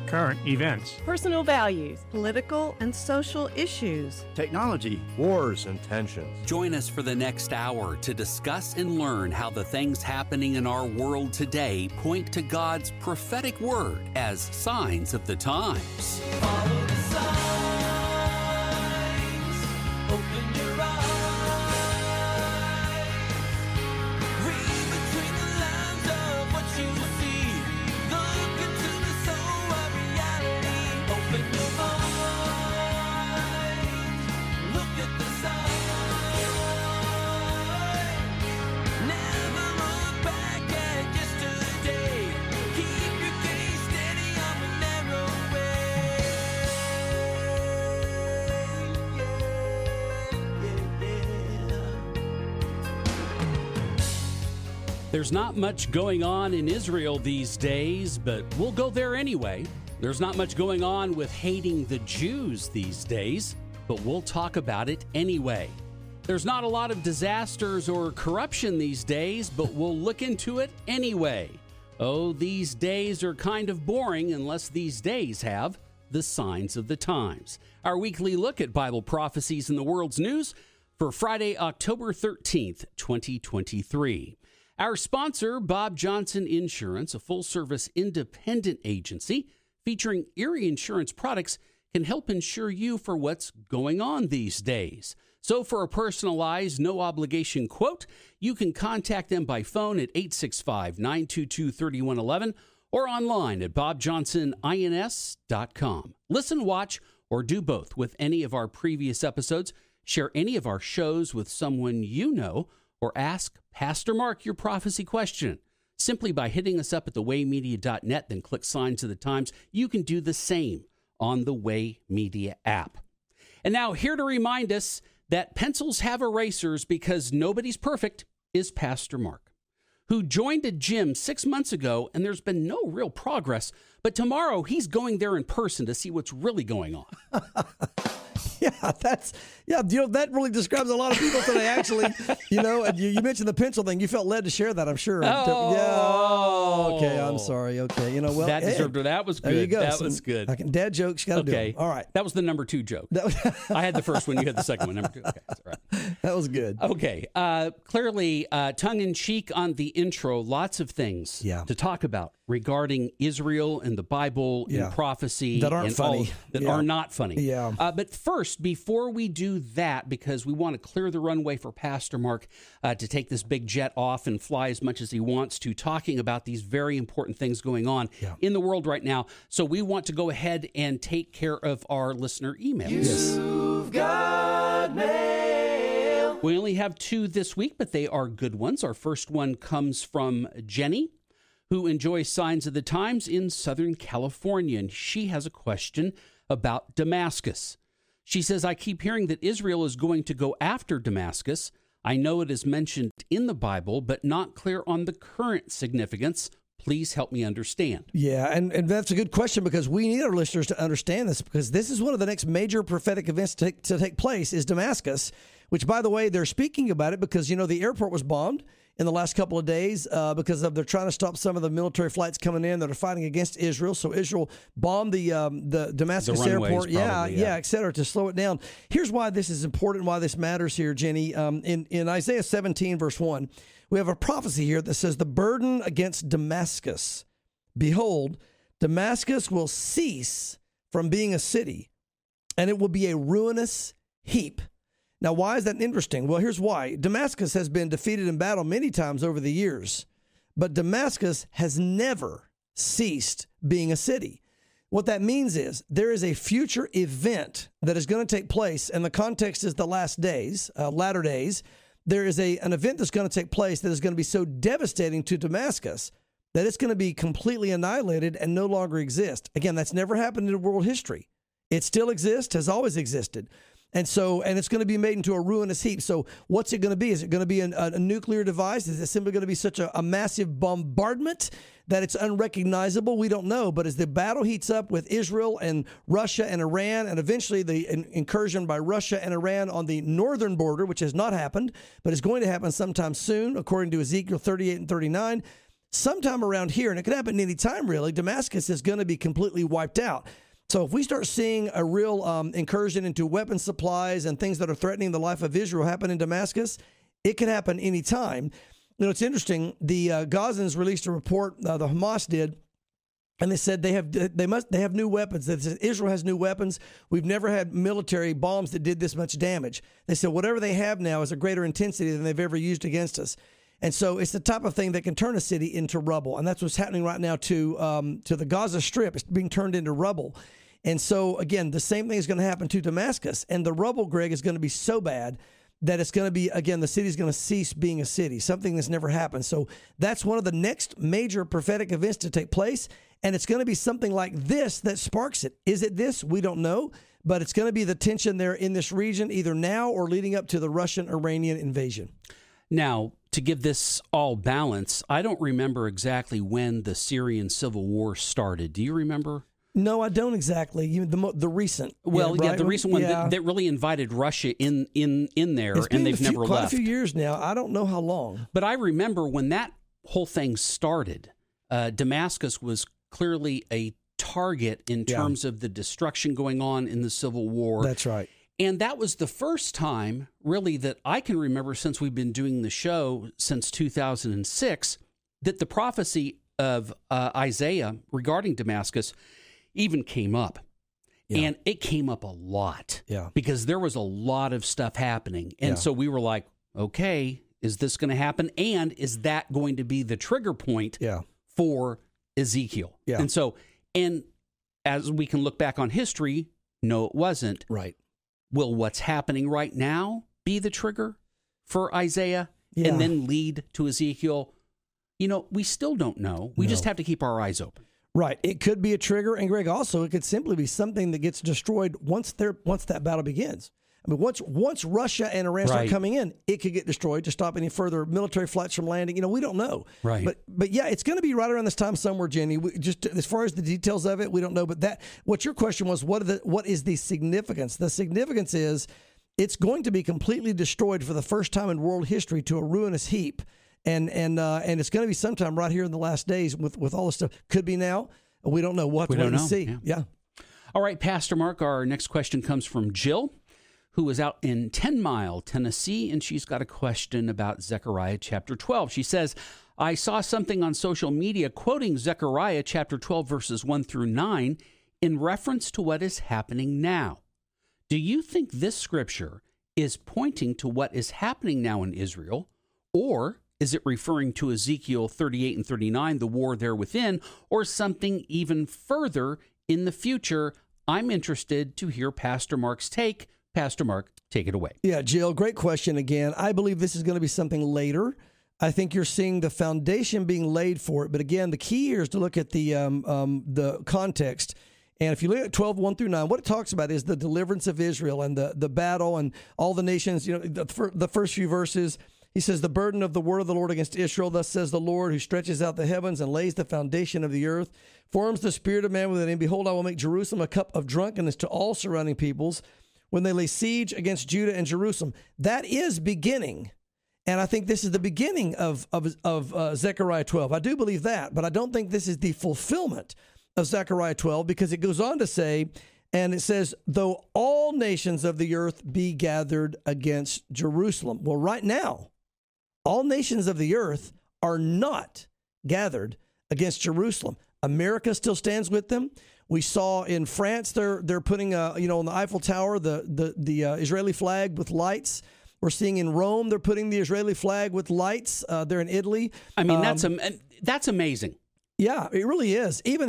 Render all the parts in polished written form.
current events, personal values, political and social issues, technology, wars and tensions. Join us for the next hour to discuss and learn how the things happening in our world today point to God's prophetic word as signs of the times. Follow the signs. Open your eyes. Read between the lines of what you see. Look into the soul of reality. Open your mind. Look at the sign. Never look back at yesterday. Keep your gaze steady on the narrow There's not much going on in Israel these days, but we'll go there anyway. There's not much going on with hating the Jews these days, but we'll talk about it anyway. There's not a lot of disasters or corruption these days, but we'll look into it anyway. Oh, these days are kind of boring unless these days have the signs of the times. Our weekly look at Bible prophecies in the world's news for Friday, October 13th, 2023. Our sponsor, Bob Johnson Insurance, a full-service independent agency featuring Erie Insurance products, can help insure you for what's going on these days. So for a personalized, no-obligation quote, you can contact them by phone at 865-922-3111 or online at bobjohnsonins.com. Listen, watch, or do both with any of our previous episodes. Share any of our shows with someone you know, or ask Pastor Mark your prophecy question. Simply by hitting us up at thewaymedia.net, then click Signs of the Times. You can do the same on the Way Media app. And now here to remind us that pencils have erasers because nobody's perfect is Pastor Mark, who joined a gym 6 months ago, and there's been no real progress. But tomorrow he's going there in person to see what's really going on. That really describes a lot of people today, actually. And you mentioned the pencil thing. You felt led to share that, I'm sure. Okay, I'm sorry. Okay, that deserved it. That was good. There you go. That was good. Dad jokes, got to do it. All right. That was the number 2 joke. I had the first one. You had the second one. Number 2. Okay, that's all right. That was good. Okay. Clearly, tongue-in-cheek on the intro, lots of things to talk about regarding Israel and the Bible and prophecy. That aren't funny. Are not funny. Yeah. But first, before we do that, because we want to clear the runway for Pastor Mark to take this big jet off and fly as much as he wants to, talking about these very important things going on in the world right now. So we want to go ahead and take care of our listener emails. You've got mail. We only have 2 this week, but they are good ones. Our first one comes from Jenny, who enjoys Signs of the Times in Southern California, and she has a question about Damascus. She says, I keep hearing that Israel is going to go after Damascus. I know it is mentioned in the Bible, but not clear on the current significance. Please help me understand. Yeah, and that's a good question because we need our listeners to understand this because this is one of the next major prophetic events to take place is Damascus, which, by the way, they're speaking about it because, the airport was bombed in the last couple of days because they're trying to stop some of the military flights coming in that are fighting against Israel. So Israel bombed the Damascus airport, et cetera, to slow it down. Here's why this is important, why this matters here, Jenny. In Isaiah 17, verse 1, we have a prophecy here that says, the burden against Damascus. Behold, Damascus will cease from being a city, and it will be a ruinous heap. Now, why is that interesting? Well, here's why. Damascus has been defeated in battle many times over the years, but Damascus has never ceased being a city. What that means is there is a future event that is going to take place, and the context is the last days, latter days. There is an event that's going to take place that is going to be so devastating to Damascus that it's going to be completely annihilated and no longer exist. Again, that's never happened in world history. It still exists, has always existed. And it's going to be made into a ruinous heap. So what's it going to be? Is it going to be a nuclear device? Is it simply going to be such a massive bombardment that it's unrecognizable? We don't know. But as the battle heats up with Israel and Russia and Iran, and eventually the incursion by Russia and Iran on the northern border, which has not happened, but is going to happen sometime soon, according to Ezekiel 38 and 39, sometime around here, and it could happen any time really, Damascus is going to be completely wiped out. So if we start seeing a real incursion into weapon supplies and things that are threatening the life of Israel happen in Damascus, it could happen any time. You know, it's interesting. The Gazans released a report, the Hamas did, and they said they have new weapons. They said Israel has new weapons. We've never had military bombs that did this much damage. They said whatever they have now is a greater intensity than they've ever used against us. And so it's the type of thing that can turn a city into rubble. And that's what's happening right now to the Gaza Strip. It's being turned into rubble. And so, again, the same thing is going to happen to Damascus. And the rubble, Greg, is going to be so bad that it's going to be, again, the city's going to cease being a city, something that's never happened. So that's one of the next major prophetic events to take place. And it's going to be something like this that sparks it. Is it this? We don't know. But it's going to be the tension there in this region, either now or leading up to the Russian-Iranian invasion. Now, to give this all balance, I don't remember exactly when the Syrian civil war started. Do you remember? No, I don't exactly. The recent. Well, right? the recent one that really invited Russia in there, and they've never left. Quite a few years now. I don't know how long. But I remember when that whole thing started, Damascus was clearly a target in terms of the destruction going on in the Civil War. That's right. And that was the first time, really, that I can remember since we've been doing the show since 2006, that the prophecy of Isaiah regarding Damascus even came up. Yeah. And it came up a lot because there was a lot of stuff happening. And so we were like, okay, is this going to happen? And is that going to be the trigger point for Ezekiel? Yeah. And so, and as we can look back on history, no, it wasn't. Right. Will what's happening right now be the trigger for Isaiah and then lead to Ezekiel? You know, we still don't know. We just have to keep our eyes open. Right. It could be a trigger. And Greg, also, it could simply be something that gets destroyed once that battle begins. I mean, once Russia and Iran start coming in, it could get destroyed to stop any further military flights from landing. You know, we don't know. Right. But yeah, it's going to be right around this time somewhere, Jenny. Just as far as the details of it, we don't know. But what your question was, what is the significance? The significance is it's going to be completely destroyed for the first time in world history to a ruinous heap. And it's going to be sometime right here in the last days with all this stuff. Could be now. We don't know. We'll have to wait and see. Yeah. All right, Pastor Mark, our next question comes from Jill, who is out in 10 Mile, Tennessee, and she's got a question about Zechariah chapter 12. She says, I saw something on social media quoting Zechariah chapter 12, verses 1 through 9, in reference to what is happening now. Do you think this scripture is pointing to what is happening now in Israel, or is it referring to Ezekiel 38 and 39, the war there within, or something even further in the future? I'm interested to hear Pastor Mark's take. Pastor Mark, take it away. Yeah, Jill, great question again. I believe this is going to be something later. I think you're seeing the foundation being laid for it. But again, the key here is to look at the context. And if you look at 12, 1 through 9, what it talks about is the deliverance of Israel and the battle and all the nations. You know, the first few verses, he says, the burden of the word of the Lord against Israel, thus says the Lord, who stretches out the heavens and lays the foundation of the earth, forms the spirit of man within him. Behold, I will make Jerusalem a cup of drunkenness to all surrounding peoples, when they lay siege against Judah and Jerusalem. That is beginning. And I think this is the beginning of Zechariah 12. I do believe that, but I don't think this is the fulfillment of Zechariah 12, because it goes on to say, and it says, though all nations of the earth be gathered against Jerusalem. Well, right now, all nations of the earth are not gathered against Jerusalem. America still stands with them. We saw in France they're putting on the Eiffel Tower the Israeli flag with lights. We're seeing in Rome they're putting the Israeli flag with lights. They're in Italy. I mean, that's amazing. Yeah, it really is. Even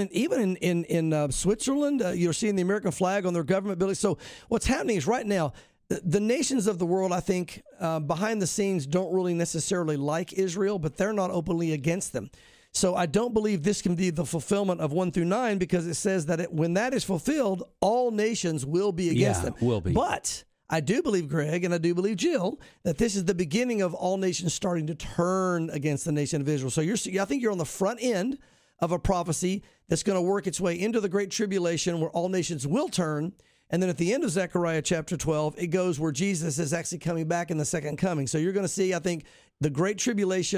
in Switzerland, you're seeing the American flag on their government buildings. So what's happening is right now, the nations of the world, I think, behind the scenes don't really necessarily like Israel, but they're not openly against them. So I don't believe this can be the fulfillment of 1 through 9, because it says that when that is fulfilled, all nations will be against them. Will be. But I do believe, Greg, and I do believe, Jill, that this is the beginning of all nations starting to turn against the nation of Israel. So I think you're on the front end of a prophecy that's going to work its way into the Great Tribulation, where all nations will turn. And then at the end of Zechariah chapter 12, it goes where Jesus is actually coming back in the second coming. So you're going to see, I think, the Great Tribulation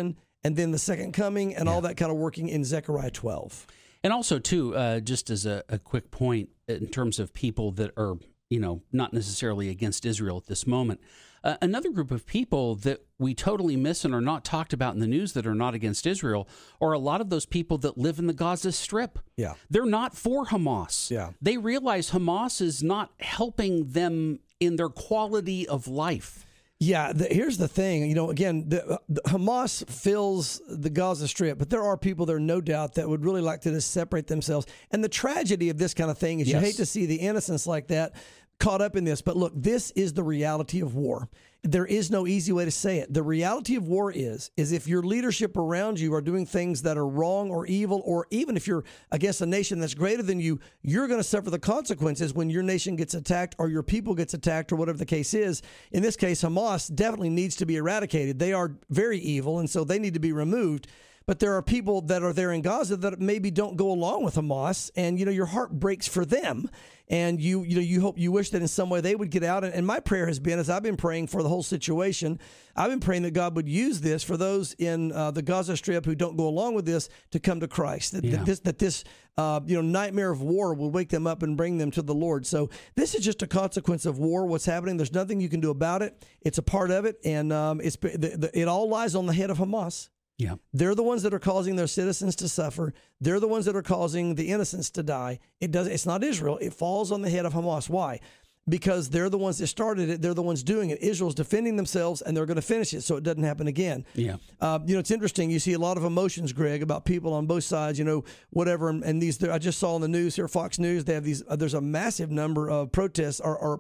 and then the second coming, and all that kind of working in Zechariah 12. And also, too, just as a quick point in terms of people that are, not necessarily against Israel at this moment, another group of people that we totally miss and are not talked about in the news that are not against Israel are a lot of those people that live in the Gaza Strip. Yeah. They're not for Hamas. Yeah. They realize Hamas is not helping them in their quality of life. Yeah, here's the thing. Again, the Hamas fills the Gaza Strip, but there are people there, no doubt, that would really like to just separate themselves. And the tragedy of this kind of thing is you hate to see the innocents like that caught up in this. But look, this is the reality of war. There is no easy way to say it. The reality of war is if your leadership around you are doing things that are wrong or evil, or even if you're against a nation that's greater than you, you're going to suffer the consequences when your nation gets attacked or your people gets attacked or whatever the case is. In this case, Hamas definitely needs to be eradicated. They are very evil, and so they need to be removed. But there are people that are there in Gaza that maybe don't go along with Hamas, and your heart breaks for them, and you hope, you wish that in some way they would get out. And my prayer has been, as I've been praying for the whole situation, I've been praying that God would use this for those in the Gaza Strip who don't go along with this to come to Christ. That this nightmare of war will wake them up and bring them to the Lord. So this is just a consequence of war. What's happening? There's nothing you can do about it. It's a part of it, and it all lies on the head of Hamas. Yeah. They're the ones that are causing their citizens to suffer. They're the ones that are causing the innocents to die. It's not Israel. It falls on the head of Hamas. Why? Because they're the ones that started it. They're the ones doing it. Israel's defending themselves, and they're going to finish it so it doesn't happen again. Yeah. It's interesting. You see a lot of emotions, Greg, about people on both sides, whatever. And these, I just saw on the news here, Fox News, they have these, there's a massive number of protests or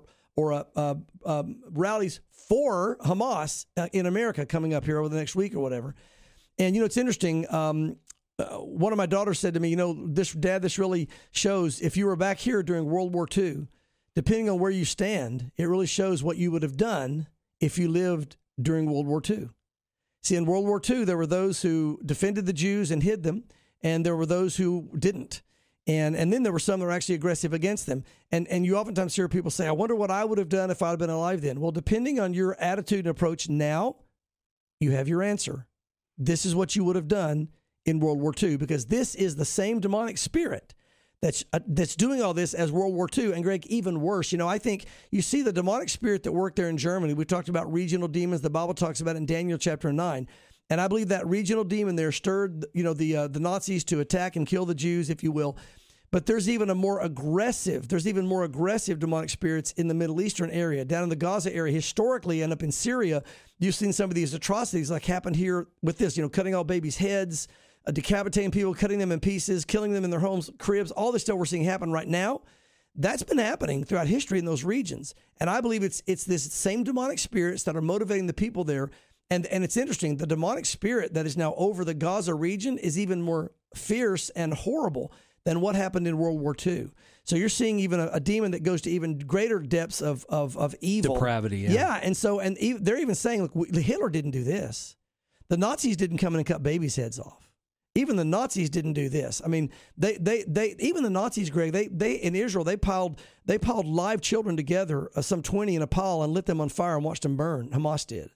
rallies for Hamas in America coming up here over the next week or whatever. And, it's interesting. One of my daughters said to me, this really shows if you were back here during World War II, depending on where you stand, it really shows what you would have done if you lived during World War II. See, in World War II, there were those who defended the Jews and hid them, and there were those who didn't. And then there were some that were actually aggressive against them. And you oftentimes hear people say, I wonder what I would have done if I had been alive then. Well, depending on your attitude and approach now, you have your answer. This is what you would have done in World War II, because this is the same demonic spirit that's doing all this as World War II. And Greg, even worse, I think you see the demonic spirit that worked there in Germany. We talked about regional demons. The Bible talks about it in Daniel chapter 9. And I believe that regional demon there stirred, the Nazis to attack and kill the Jews, if you will. But there's even more aggressive demonic spirits in the Middle Eastern area, down in the Gaza area, historically, and up in Syria. You've seen some of these atrocities like happened here with this, cutting all babies' heads, decapitating people, cutting them in pieces, killing them in their homes, cribs, all this stuff we're seeing happen right now. That's been happening throughout history in those regions. And I believe it's this same demonic spirits that are motivating the people there. And it's interesting, the demonic spirit that is now over the Gaza region is even more fierce and horrible than what happened in World War II. So you're seeing even a demon that goes to even greater depths of evil. Depravity, yeah. Yeah, and they're even saying, look, Hitler didn't do this. The Nazis didn't come in and cut babies' heads off. Even the Nazis didn't do this. I mean, they even the Nazis, Greg, they in Israel, they piled live children together, some 20 in a pile, and lit them on fire and watched them burn. Hamas did.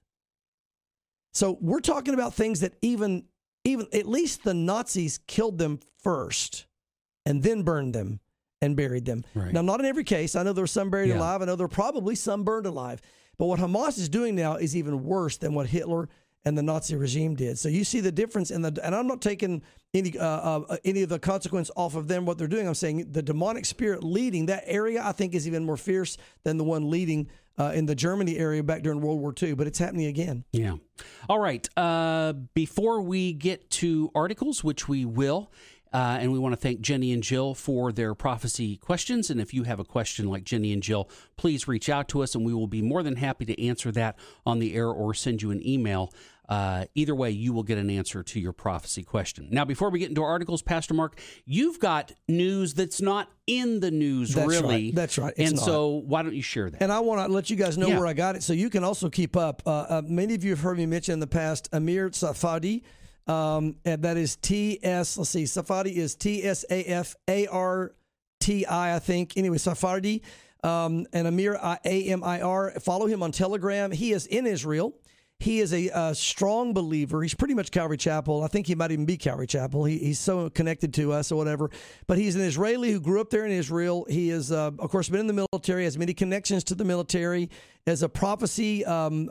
So we're talking about things that even at least the Nazis killed them first and then burned them and buried them. Right. Now, not in every case. I know there were some buried alive. I know there were probably some burned alive. But what Hamas is doing now is even worse than what Hitler and the Nazi regime did. So you see the difference and I'm not taking any of the consequence off of them, what they're doing. I'm saying the demonic spirit leading that area, I think, is even more fierce than the one leading in the Germany area back during World War II. But it's happening again. Yeah. All right. Before we get to articles, which we will, and we want to thank Jenny and Jill for their prophecy questions. And if you have a question like Jenny and Jill, please reach out to us, and we will be more than happy to answer that on the air or send you an email. Either way, you will get an answer to your prophecy question. Now, before we get into our articles, Pastor Mark, you've got news that's not in the news, really. Right. That's right. And so why don't you share that? And I want to let you guys know where I got it so you can also keep up. Many of you have heard me mention in the past Amir Tsafadi. And that is Safadi is Tsafarti, I think. Anyway, Safadi, and Amir, Amir. Follow him on Telegram. He is in Israel. He is a strong believer. He's pretty much Calvary Chapel. I think he might even be Calvary Chapel. He's so connected to us or whatever. But he's an Israeli who grew up there in Israel. He is, of course, been in the military, has many connections to the military, as a prophecy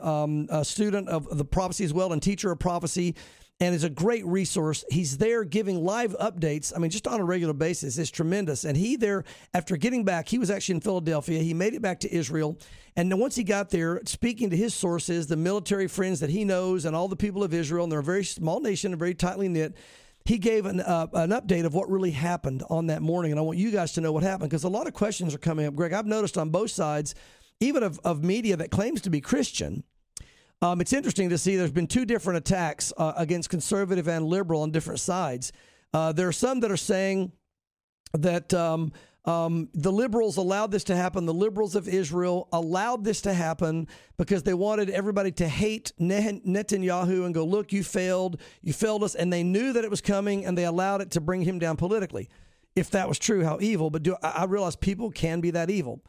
a student of the prophecy as well, and teacher of prophecy, and is a great resource. He's there giving live updates, I mean, just on a regular basis. It's tremendous. And he there, after getting back, he was actually in Philadelphia. He made it back to Israel. And then once he got there, speaking to his sources, the military friends that he knows, and all the people of Israel, and they're a very small nation and very tightly knit, he gave an update of what really happened on that morning. And I want you guys to know what happened, because a lot of questions are coming up. Greg, I've noticed on both sides, even of media that claims to be Christian, it's interesting to see there's been two different attacks against conservative and liberal on different sides. There are some that are saying that the liberals allowed this to happen. The liberals of Israel allowed this to happen because they wanted everybody to hate Netanyahu and go, look, you failed us. And they knew that it was coming, and they allowed it to bring him down politically. If that was true, how evil. But I realize people can be that evil.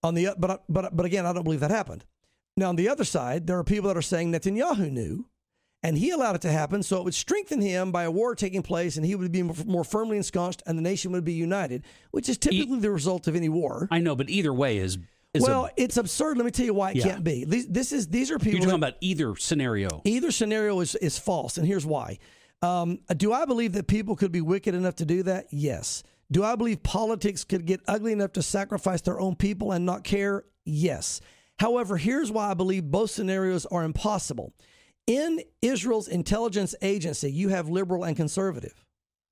But again, I don't believe that happened. Now, on the other side, there are people that are saying Netanyahu knew, and he allowed it to happen, so it would strengthen him by a war taking place, and he would be more firmly ensconced, and the nation would be united, which is typically the result of any war. I know, but either way is it's absurd. Let me tell you why it can't be. These are people. You're talking about either scenario. Either scenario is false, and here's why. Do I believe that people could be wicked enough to do that? Yes. Do I believe politics could get ugly enough to sacrifice their own people and not care? Yes. However, here's why I believe both scenarios are impossible. In Israel's intelligence agency, you have liberal and conservative.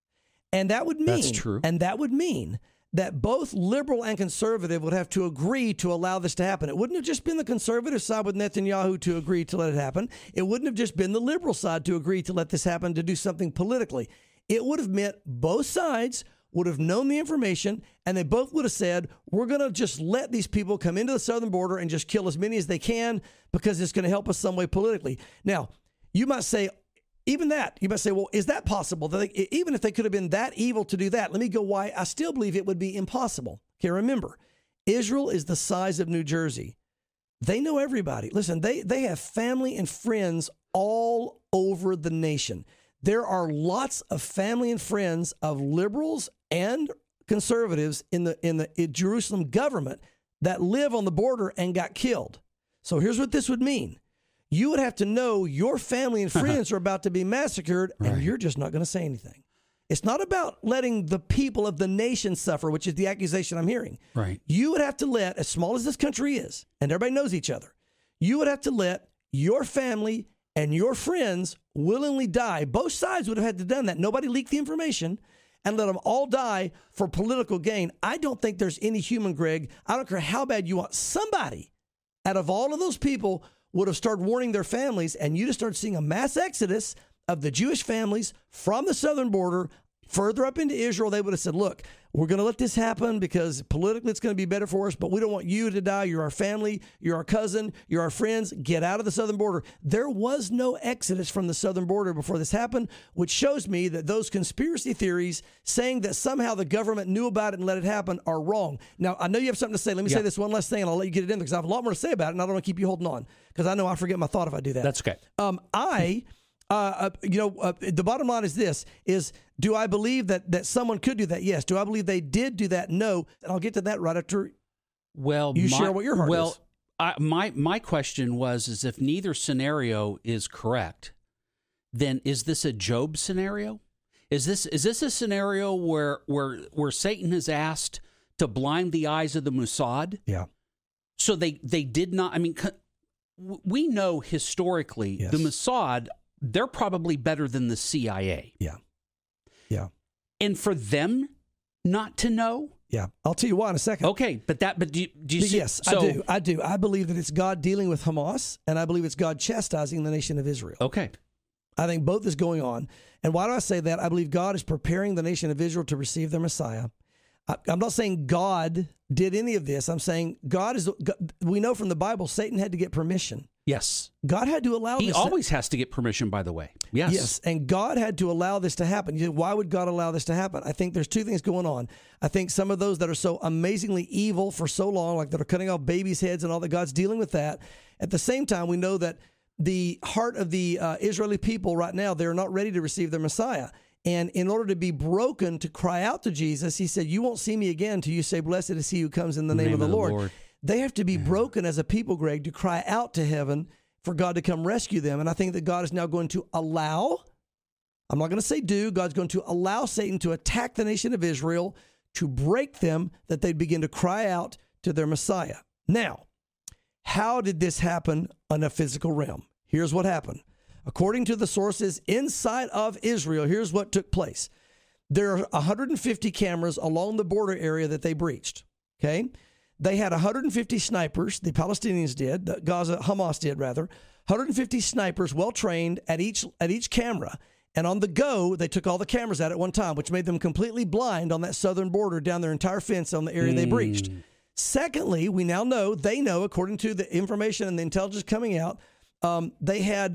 And that would mean, that's true. And that would mean that both liberal and conservative would have to agree to allow this to happen. It wouldn't have just been the conservative side with Netanyahu to agree to let it happen. It wouldn't have just been the liberal side to agree to let this happen, to do something politically. It would have meant both sides would have known the information, and they both would have said, we're going to just let these people come into the southern border and just kill as many as they can because it's going to help us some way politically. Now, you might say, even that, you might say, well, is that possible? Even if they could have been that evil to do that, let me go why I still believe it would be impossible. Okay, remember, Israel is the size of New Jersey. They know everybody. Listen, they have family and friends all over the nation. There are lots of family and friends of liberals and conservatives in the Jerusalem government that live on the border and got killed. So here's what this would mean. You would have to know your family and friends are about to be massacred, and you're just not going to say anything. It's not about letting the people of the nation suffer, which is the accusation I'm hearing. Right. You would have to let, as small as this country is, and everybody knows each other, you would have to let your family and your friends willingly die. Both sides would have had to done that. Nobody leaked the information and let them all die for political gain. I don't think there's any human, Greg. I don't care how bad you want. Somebody out of all of those people would have started warning their families, and you'd have started seeing a mass exodus of the Jewish families from the southern border further up into Israel. They would have said, look, we're going to let this happen because politically it's going to be better for us, but we don't want you to die. You're our family. You're our cousin. You're our friends. Get out of the southern border. There was no exodus from the southern border before this happened, which shows me that those conspiracy theories saying that somehow the government knew about it and let it happen are wrong. Now, I know you have something to say. Let me say this one last thing, and I'll let you get it in because I have a lot more to say about it, and I don't want to keep you holding on because I know I forget my thought if I do that. That's okay. The bottom line is this, do I believe that someone could do that? Yes. Do I believe they did do that? No. And I'll get to that right after you share what your heart is. My question was if neither scenario is correct, then is this a Job scenario? Is this a scenario where Satan has asked to blind the eyes of the Mossad? Yeah. So they did not, I mean, we know historically the Mossad, they're probably better than the CIA. Yeah. Yeah. And for them not to know? Yeah. I'll tell you why in a second. Okay. But do you see? Yes, I do. I believe that it's God dealing with Hamas, and I believe it's God chastising the nation of Israel. Okay. I think both is going on. And why do I say that? I believe God is preparing the nation of Israel to receive their Messiah. I'm not saying God did any of this. I'm saying we know from the Bible, Satan had to get permission. Yes. God had to allow this. He always has to get permission, by the way. Yes. Yes. And God had to allow this to happen. You say, why would God allow this to happen? I think there's two things going on. I think some of those that are so amazingly evil for so long, like that are cutting off babies' heads and all that, God's dealing with that. At the same time, we know that the heart of the Israeli people right now, they're not ready to receive their Messiah. And in order to be broken, to cry out to Jesus, he said, you won't see me again till you say, blessed is he who comes in the name of the Lord. They have to be broken as a people, Greg, to cry out to heaven for God to come rescue them. And I think that God is now going to allow, I'm not going to say do, God's going to allow Satan to attack the nation of Israel, to break them, that they'd begin to cry out to their Messiah. Now, how did this happen on a physical realm? Here's what happened. According to the sources inside of Israel, here's what took place. There are 150 cameras along the border area that they breached, okay? They had 150 snipers, the Palestinians did, Hamas did rather, 150 snipers well-trained at each camera. And on the go, they took all the cameras out at one time, which made them completely blind on that southern border down their entire fence on the area they breached. Secondly, we now know, they know, according to the information and the intelligence coming out, they had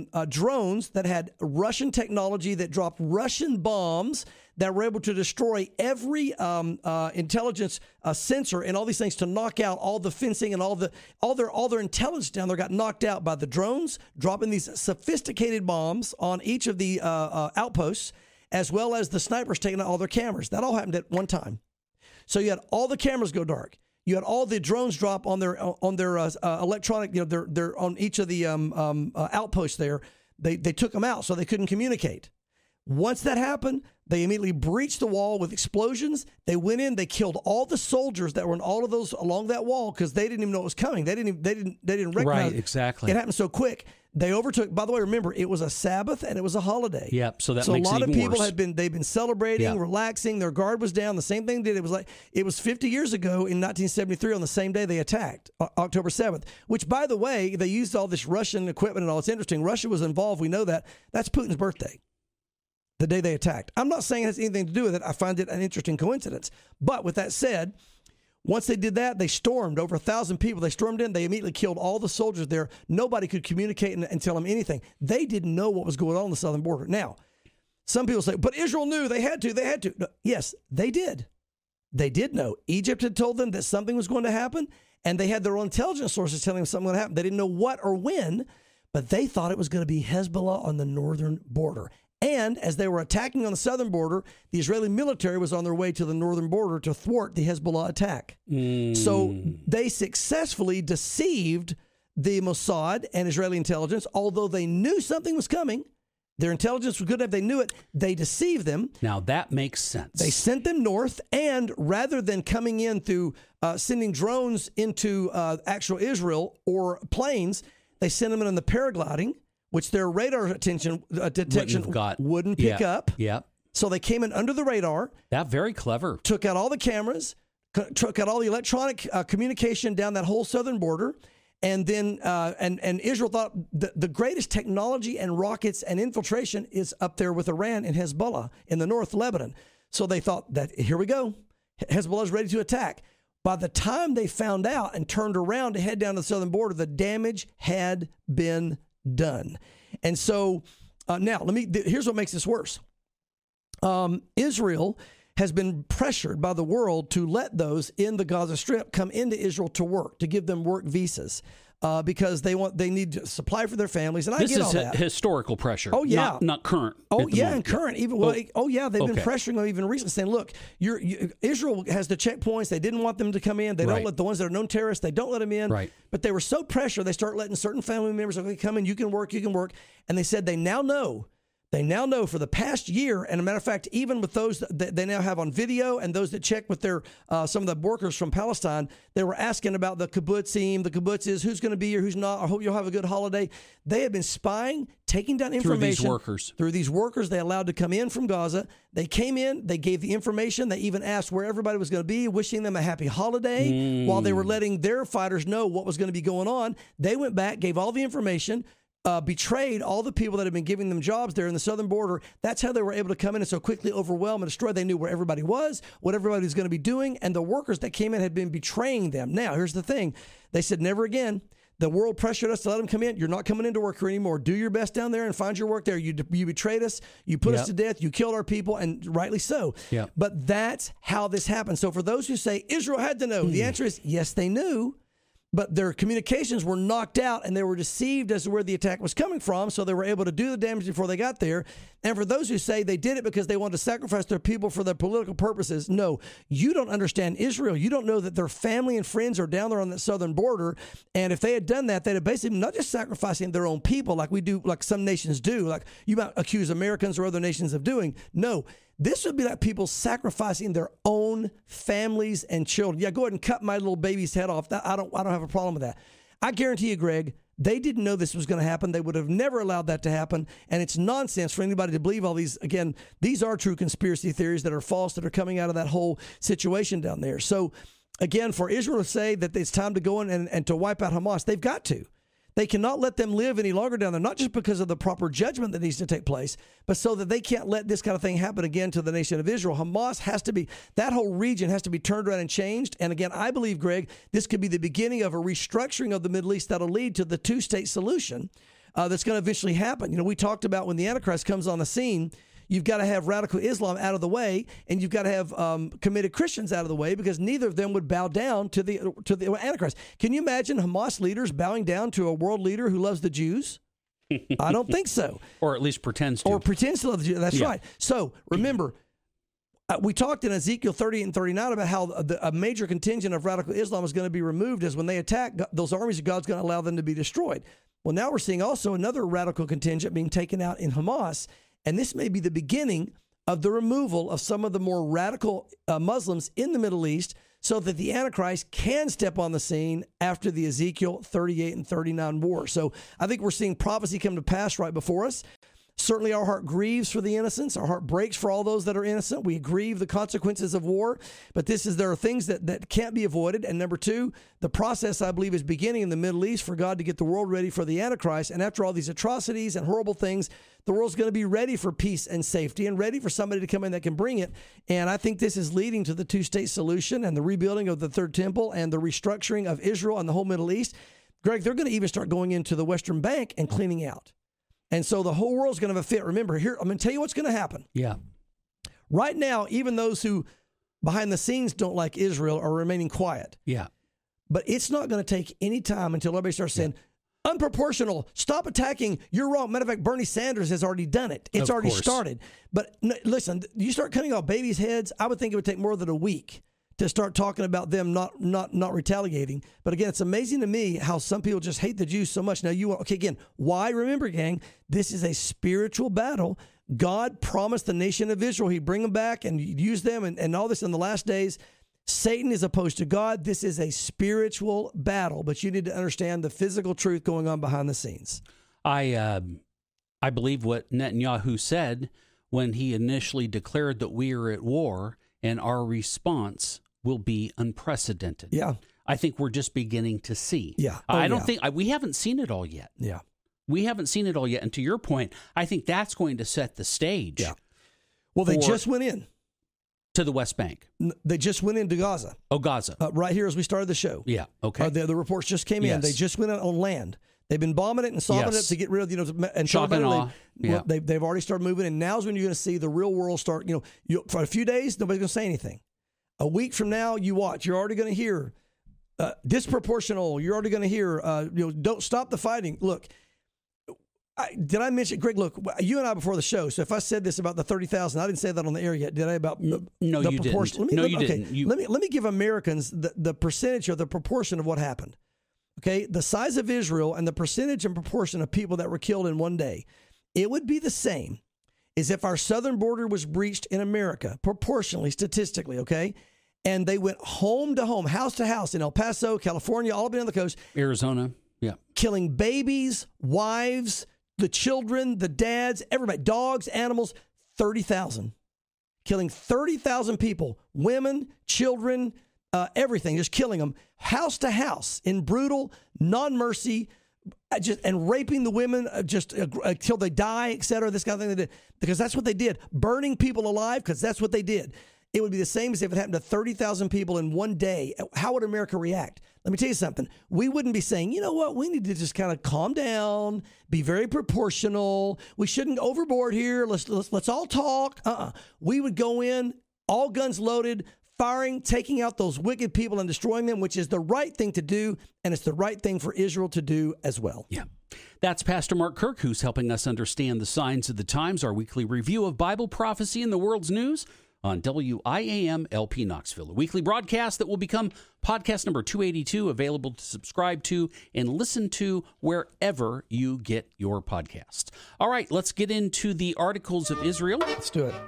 drones that had Russian technology that dropped Russian bombs that were able to destroy every intelligence sensor and all these things to knock out all the fencing and all their intelligence down there got knocked out by the drones dropping these sophisticated bombs on each of the outposts, as well as the snipers taking out all their cameras. That all happened at one time. So you had all the cameras go dark. You had all the drones drop on their electronic, they're on each of the outposts there. They took them out so they couldn't communicate. Once that happened, they immediately breached the wall with explosions. They went in, they killed all the soldiers that were in all of those along that wall because they didn't even know it was coming. They didn't recognize right, exactly. It happened so quick. They overtook. By the way, remember it was a Sabbath and it was a holiday. Yep. So makes a it lot of even people worse. they've been celebrating, relaxing. Their guard was down. The same thing did. It was 50 years ago in 1973 on the same day they attacked, October 7th. Which, by the way, they used all this Russian equipment and all. It's interesting. Russia was involved. We know that. That's Putin's birthday, the day they attacked. I'm not saying it has anything to do with it. I find it an interesting coincidence. But with that said, once they did that, they stormed over 1,000 people. They stormed in. They immediately killed all the soldiers there. Nobody could communicate and tell them anything. They didn't know what was going on the southern border. Now, some people say, but Israel knew they had to. They had to. No, yes, they did. They did know. Egypt had told them that something was going to happen, and they had their own intelligence sources telling them something was going to happen. They didn't know what or when, but they thought it was going to be Hezbollah on the northern border. And as they were attacking on the southern border, the Israeli military was on their way to the northern border to thwart the Hezbollah attack. So they successfully deceived the Mossad and Israeli intelligence, although they knew something was coming. Their intelligence was good enough. They knew it. They deceived them. Now that makes sense. They sent them north, and rather than coming in through sending drones into actual Israel or planes, they sent them in on the paragliding, which their radar detection wouldn't pick up. Yeah. So they came in under the radar. That very clever. Took out all the cameras, took out all the electronic communication down that whole southern border. And then and Israel thought the greatest technology and rockets and infiltration is up there with Iran and Hezbollah in the North Lebanon. So they thought that here we go. Hezbollah is ready to attack. By the time they found out and turned around to head down to the southern border, the damage had been done. And so now here's what makes this worse. Israel has been pressured by the world to let those in the Gaza Strip come into Israel to work, to give them work visas, because they need supply for their families. And I get all that. This is historical pressure. Oh yeah, not current. Oh yeah, and current. Even they've been okay. pressuring them even recently, saying, "Look, Israel has the checkpoints. They didn't want them to come in. They don't let the ones that are known terrorists. They don't let them in. Right. But they were so pressured, they start letting certain family members, okay, come in. You can work. And they said they now know. They now know for the past year, and a matter of fact, even with those that they now have on video and those that check with their some of the workers from Palestine, they were asking about the kibbutzim, the kibbutzes, who's going to be here, who's not. I hope you'll have a good holiday. They have been spying, taking down information through these workers they allowed to come in from Gaza. They came in, they gave the information. They even asked where everybody was going to be, wishing them a happy holiday while they were letting their fighters know what was going to be going on. They went back, gave all the information. Betrayed all the people that had been giving them jobs there in the southern border. That's how they were able to come in and so quickly overwhelm and destroy. They knew where everybody was, what everybody was going to be doing, and the workers that came in had been betraying them. Now, here's the thing. They said, never again. The world pressured us to let them come in. You're not coming into work here anymore. Do your best down there and find your work there. You betrayed us. You put us to death. You killed our people, and rightly so. Yep. But that's how this happened. So for those who say Israel had to know, the answer is yes, they knew. but their communications were knocked out and they were deceived as to where the attack was coming from. So they were able to do the damage before they got there. And for those who say they did it because they wanted to sacrifice their people for their political purposes, no, you don't understand Israel. You don't know that their family and friends are down there on the southern border. And if they had done that, they'd have basically not just sacrificing their own people like we do, like some nations do, like you might accuse Americans or other nations of doing. No, this would be like people sacrificing their own families and children. Yeah, go ahead and cut my little baby's head off. I don't have a problem with that. I guarantee you, Greg, they didn't know this was going to happen. They would have never allowed that to happen. And it's nonsense for anybody to believe all these. Again, these are true conspiracy theories that are false, that are coming out of that whole situation down there. So, again, for Israel to say that it's time to go in and to wipe out Hamas, they've got to. They cannot let them live any longer down there, not just because of the proper judgment that needs to take place, but so that they can't let this kind of thing happen again to the nation of Israel. Hamas has to be, that whole region has to be turned around and changed. And again, I believe, Greg, this could be the beginning of a restructuring of the Middle East that'll lead to the two-state solution that's going to eventually happen. You know, we talked about when the Antichrist comes on the scene, you've got to have radical Islam out of the way, and you've got to have committed Christians out of the way, because neither of them would bow down to the Antichrist. Can you imagine Hamas leaders bowing down to a world leader who loves the Jews? I don't think so. Or at least pretends to. Or pretends to love the Jews. That's right. So remember, we talked in Ezekiel 38 and 39 about how a major contingent of radical Islam is going to be removed as when they attack those armies, God's going to allow them to be destroyed. Well, now we're seeing also another radical contingent being taken out in Hamas. And this may be the beginning of the removal of some of the more radical Muslims in the Middle East, so that the Antichrist can step on the scene after the Ezekiel 38 and 39 war. So I think we're seeing prophecy come to pass right before us. Certainly our heart grieves for the innocents. Our heart breaks for all those that are innocent. We grieve the consequences of war. But there are things that can't be avoided. And number two, the process, I believe, is beginning in the Middle East for God to get the world ready for the Antichrist. And after all these atrocities and horrible things, the world's going to be ready for peace and safety and ready for somebody to come in that can bring it. And I think this is leading to the two-state solution and the rebuilding of the third temple and the restructuring of Israel and the whole Middle East. Greg, they're going to even start going into the Western Bank and cleaning out. And so the whole world's going to have a fit. Remember, here, I'm going to tell you what's going to happen. Yeah. Right now, even those who behind the scenes don't like Israel are remaining quiet. Yeah. But it's not going to take any time until everybody starts saying, unproportional, stop attacking, you're wrong. Matter of fact, Bernie Sanders has already done it. It's already started. But listen, you start cutting off babies' heads, I would think it would take more than a week to start talking about them not retaliating. But again, it's amazing to me how some people just hate the Jews so much. Now, again, why? Remember, gang, this is a spiritual battle. God promised the nation of Israel he'd bring them back and use them and all this in the last days. Satan is opposed to God. This is a spiritual battle, but you need to understand the physical truth going on behind the scenes. I believe what Netanyahu said when he initially declared that we are at war, and our response will be unprecedented. Yeah. I think we're just beginning to see. Yeah. I don't think we haven't seen it all yet. Yeah. We haven't seen it all yet. And to your point, I think that's going to set the stage. Yeah. Well, they just went in to the West Bank. They just went into Gaza. Oh, Gaza. Right here as we started the show. Yeah. Okay. The reports just came in. They just went out on land. They've been bombing it and softening it to get rid of, and shock and awe. Well, they've already started moving, and now's when you're going to see the real world start. For a few days, nobody's going to say anything. A week from now, you watch. You're already going to hear disproportional. You're already going to hear, don't stop the fighting. Look, did I mention, Greg, look, you and I before the show, so if I said this about the 30,000, I didn't say that on the air yet, did I? About no, the you proportion? didn't. You didn't. Let me give Americans the percentage or the proportion of what happened. Okay, the size of Israel and the percentage and proportion of people that were killed in one day, it would be the same as if our southern border was breached in America, proportionally, statistically, okay? And they went home to home, house to house in El Paso, California, all on the coast. Arizona, yeah. Killing babies, wives, the children, the dads, everybody, dogs, animals, 30,000. Killing 30,000 people, women, children, everything, just killing them, house to house in brutal, non-mercy, and raping the women until they die, et cetera, this kind of thing they did. Because that's what they did. Burning people alive, because that's what they did. It would be the same as if it happened to 30,000 people in one day. How would America react? Let me tell you something. We wouldn't be saying, you know what, we need to just kind of calm down, be very proportional. We shouldn't go overboard here. Let's all talk. We would go in, all guns loaded, firing, taking out those wicked people and destroying them, which is the right thing to do, and it's the right thing for Israel to do as well. Yeah. That's Pastor Mark Kirk, who's helping us understand the signs of the times, our weekly review of Bible prophecy in the world's news on WIAM LP Knoxville, a weekly broadcast that will become podcast number 282, available to subscribe to and listen to wherever you get your podcasts. All right, let's get into the Articles of Israel. Let's do it.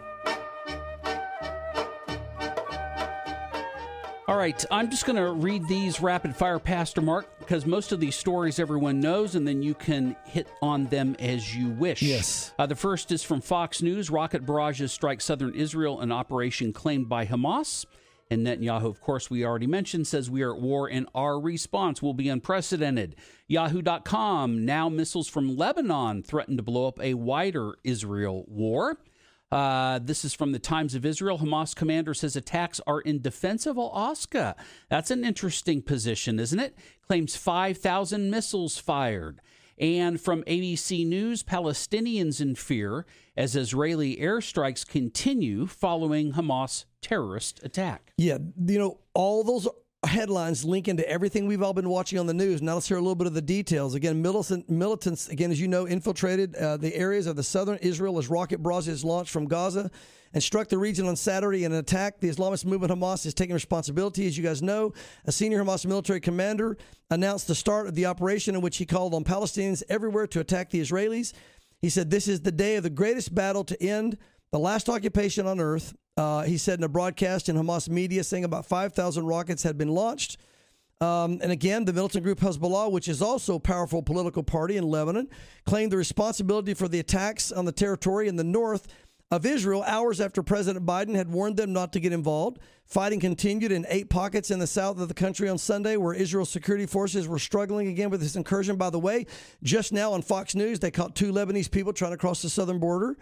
All right, I'm just going to read these rapid fire, Pastor Mark, because most of these stories everyone knows, and then you can hit on them as you wish. Yes. The first is from Fox News. Rocket barrages strike southern Israel, an operation claimed by Hamas. And Netanyahu, of course, we already mentioned, says we are at war and our response will be unprecedented. Yahoo.com, now missiles from Lebanon threaten to blow up a wider Israel war. This is from the Times of Israel. Hamas commander says attacks are in defense of Al-Aqsa. That's an interesting position, isn't it? Claims 5,000 missiles fired. And from ABC News, Palestinians in fear as Israeli airstrikes continue following Hamas terrorist attack. Yeah, you know, all those headlines link into everything we've all been watching on the news. Now let's hear a little bit of the details. Again, militants, again, as you know, infiltrated the areas of the southern Israel as rocket barrages launched from Gaza and struck the region on Saturday in an attack. The Islamist movement Hamas is taking responsibility. As you guys know, a senior Hamas military commander announced the start of the operation in which he called on Palestinians everywhere to attack the Israelis. He said, "This is the day of the greatest battle to end the last occupation on earth." He said in a broadcast in Hamas media, saying about 5,000 rockets had been launched. And again, the militant group Hezbollah, which is also a powerful political party in Lebanon, claimed the responsibility for the attacks on the territory in the north of Israel hours after President Biden had warned them not to get involved. Fighting continued in 8 pockets in the south of the country on Sunday, where Israel's security forces were struggling again with this incursion. By the way, just now on Fox News, they caught 2 Lebanese people trying to cross the southern border.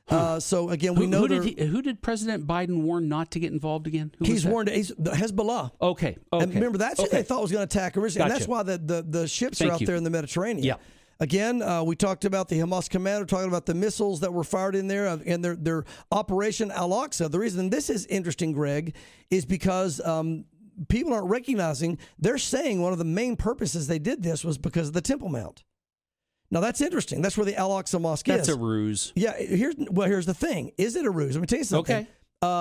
So again, we know who did President Biden warn not to get involved again? He's warned Hezbollah. Okay. And remember, that's who they thought was going to attack originally. Gotcha. And that's why the ships are out there in the Mediterranean. Yeah. Again, we talked about the Hamas commander, talking about the missiles that were fired in there and their Operation Al-Aqsa. The reason this is interesting, Greg, is because people aren't recognizing, they're saying one of the main purposes they did this was because of the Temple Mount. Now, that's interesting. That's where the Al-Aqsa Mosque is. That's a ruse. Yeah, here's the thing. Is it a ruse? Let me tell you something. Okay.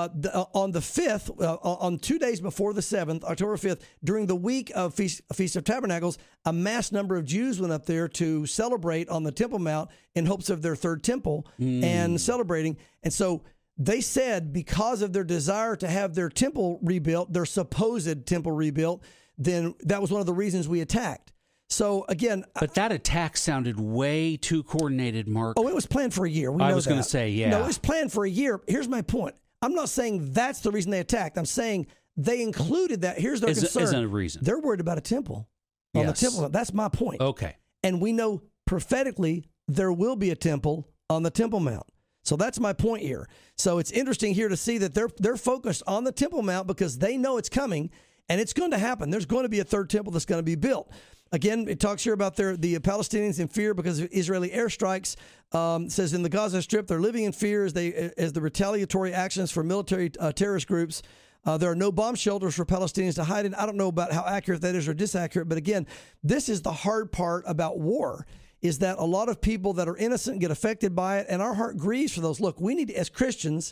On the 5th, on 2 days before the 7th, October 5th, during the week of Feast of Tabernacles, a mass number of Jews went up there to celebrate on the Temple Mount in hopes of their third temple and celebrating. And so they said because of their desire to have their temple rebuilt, their supposed temple rebuilt, then that was one of the reasons we attacked. So, again... But that attack sounded way too coordinated, Mark. Oh, it was planned for a year. I was going to say, yeah. No, it was planned for a year. Here's my point. I'm not saying that's the reason they attacked. I'm saying they included that. Here's their concern. Isn't a reason. They're worried about a temple. On the temple. That's my point. Okay. And we know prophetically there will be a temple on the Temple Mount. So that's my point here. So it's interesting here to see that they're focused on the Temple Mount because they know it's coming and it's going to happen. There's going to be a third temple that's going to be built. Again, it talks here about the Palestinians in fear because of Israeli airstrikes. Says in the Gaza Strip, they're living in fear as the retaliatory actions for military terrorist groups. There are no bomb shelters for Palestinians to hide in. I don't know about how accurate that is or disaccurate, but again, this is the hard part about war, is that a lot of people that are innocent get affected by it, and our heart grieves for those. Look, we need, as Christians,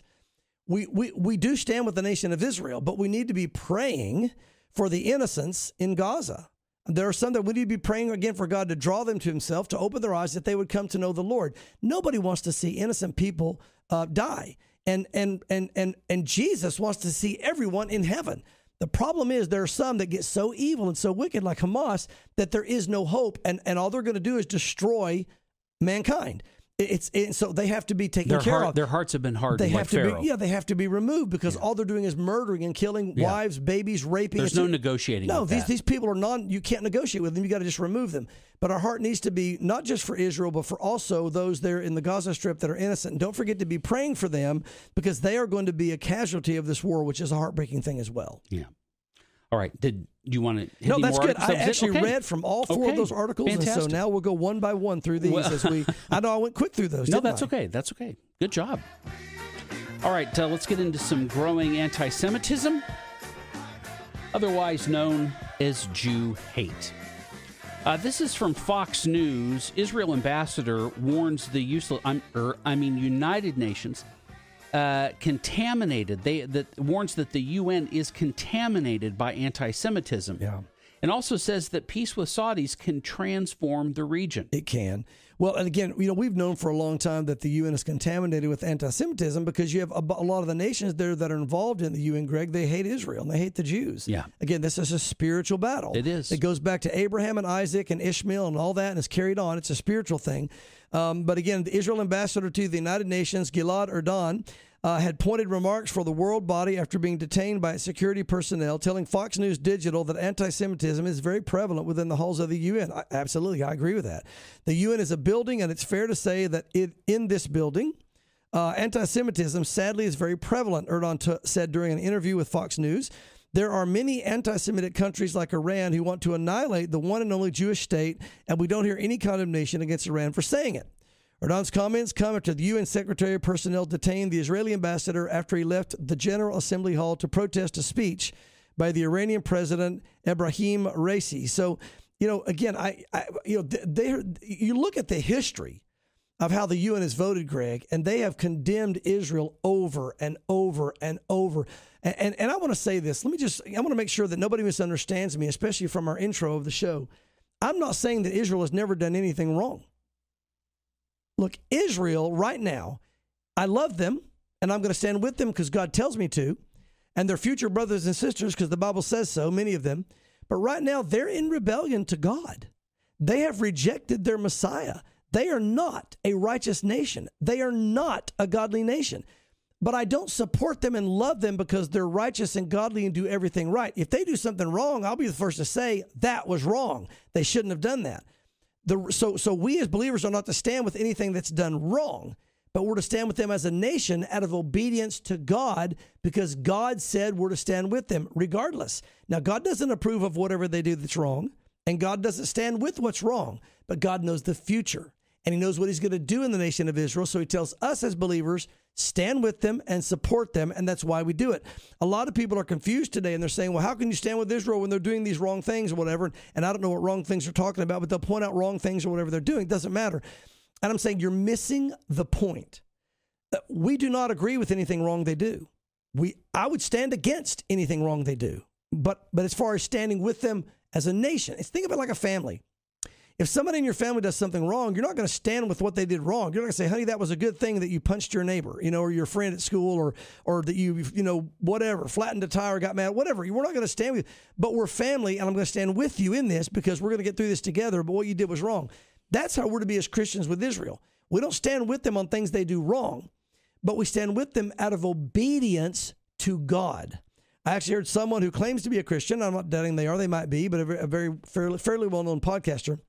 we do stand with the nation of Israel, but we need to be praying for the innocents in Gaza. There are some that we need to be praying again for God to draw them to himself, to open their eyes, that they would come to know the Lord. Nobody wants to see innocent people die. And Jesus wants to see everyone in heaven. The problem is there are some that get so evil and so wicked, like Hamas, that there is no hope, and all they're going to do is destroy mankind. So they have to be taken care of. Their hearts have been hardened like Pharaoh. They have to be removed because all they're doing is murdering and killing wives, babies, raping. There's no negotiating. No, with these people are you can't negotiate with them. You got to just remove them. But our heart needs to be not just for Israel, but for also those there in the Gaza Strip that are innocent. And don't forget to be praying for them because they are going to be a casualty of this war, which is a heartbreaking thing as well. Yeah. All right. Did you want to? No, that's good. I actually read from all 4 of those articles, Fantastic. and so now we'll go one by one through these as we. I know I went quick through those. No, that's okay. That's okay. Good job. All right, let's get into some growing anti-Semitism. otherwise known as Jew hate. This is from Fox News. Israel ambassador warns the United Nations warns that the UN is contaminated by anti-Semitism. Yeah. And also says that peace with Saudis can transform the region. It can. Well, and again, we've known for a long time that the UN is contaminated with anti-Semitism because you have a lot of the nations there that are involved in the UN, Greg, they hate Israel and they hate the Jews. Yeah. Again, this is a spiritual battle. It is. It goes back to Abraham and Isaac and Ishmael and all that, and it's carried on. It's a spiritual thing. But again, the Israel ambassador to the United Nations, Gilad Erdan, had pointed remarks for the world body after being detained by its security personnel, telling Fox News Digital that anti-Semitism is very prevalent within the halls of the UN. I agree with that. The UN is a building, and it's fair to say that in this building, anti-Semitism, sadly, is very prevalent, Erdogan said during an interview with Fox News. There are many anti-Semitic countries like Iran who want to annihilate the one and only Jewish state, and we don't hear any condemnation against Iran for saying it. Erdogan's comments come after the UN Secretary of Personnel detained the Israeli ambassador after he left the General Assembly Hall to protest a speech by the Iranian President Ebrahim Raisi. So, again, you look at the history of how the UN has voted, Greg, and they have condemned Israel over and over and over. And I want to say this. I want to make sure that nobody misunderstands me, especially from our intro of the show. I'm not saying that Israel has never done anything wrong. Look, Israel right now, I love them, and I'm going to stand with them because God tells me to, and their future brothers and sisters because the Bible says so, many of them. But right now, they're in rebellion to God. They have rejected their Messiah. They are not a righteous nation. They are not a godly nation. But I don't support them and love them because they're righteous and godly and do everything right. If they do something wrong, I'll be the first to say that was wrong. They shouldn't have done that. So we as believers are not to stand with anything that's done wrong, but we're to stand with them as a nation out of obedience to God because God said we're to stand with them regardless. Now, God doesn't approve of whatever they do that's wrong, and God doesn't stand with what's wrong, but God knows the future, and he knows what he's going to do in the nation of Israel. So he tells us as believers, stand with them and support them, and that's why we do it. A lot of people are confused today, and they're saying, well, how can you stand with Israel when they're doing these wrong things or whatever? And I don't know what wrong things they're talking about, but they'll point out wrong things or whatever they're doing. It doesn't matter. And I'm saying you're missing the point. We do not agree with anything wrong they do. I would stand against anything wrong they do. But as far as standing with them as a nation, think of it like a family. If somebody in your family does something wrong, you're not going to stand with what they did wrong. You're not going to say, honey, that was a good thing that you punched your neighbor, or your friend at school, or that you whatever, flattened a tire, got mad, whatever. We're not going to stand with you. But we're family, and I'm going to stand with you in this because we're going to get through this together, but what you did was wrong. That's how we're to be as Christians with Israel. We don't stand with them on things they do wrong, but we stand with them out of obedience to God. I actually heard someone who claims to be a Christian. I'm not doubting they are. They might be, but a very fairly well-known podcaster.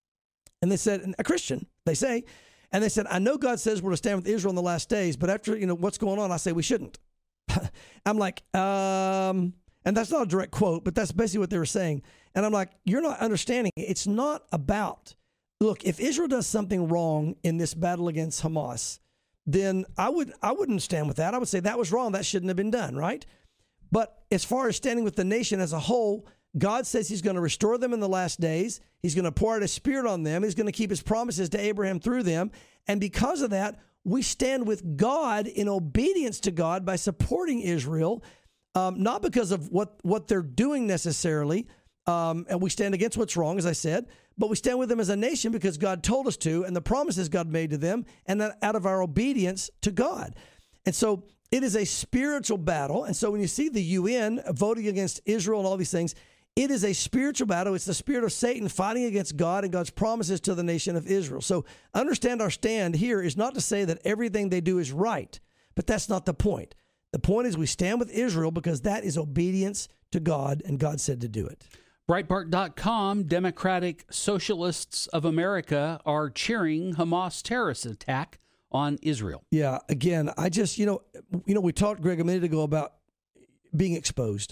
And they said, a Christian, they say, and they said, I know God says we're to stand with Israel in the last days, but after, what's going on, I say we shouldn't. I'm like, and that's not a direct quote, but that's basically what they were saying. And I'm like, you're not understanding. It's not about, look, if Israel does something wrong in this battle against Hamas, then I wouldn't stand with that. I would say that was wrong. That shouldn't have been done, right? But as far as standing with the nation as a whole, God says he's going to restore them in the last days. He's going to pour out his spirit on them. He's going to keep his promises to Abraham through them. And because of that, we stand with God in obedience to God by supporting Israel, not because of what they're doing necessarily. And we stand against what's wrong, as I said, but we stand with them as a nation because God told us to, and the promises God made to them, and that out of our obedience to God. And so it is a spiritual battle. And so when you see the UN voting against Israel and all these things, it is a spiritual battle. It's the spirit of Satan fighting against God and God's promises to the nation of Israel. So understand our stand here is not to say that everything they do is right, but that's not the point. The point is we stand with Israel because that is obedience to God, and God said to do it. Breitbart.com, Democratic Socialists of America are cheering Hamas terrorist attack on Israel. Yeah, again, I just, we talked, Greg, a minute ago about being exposed.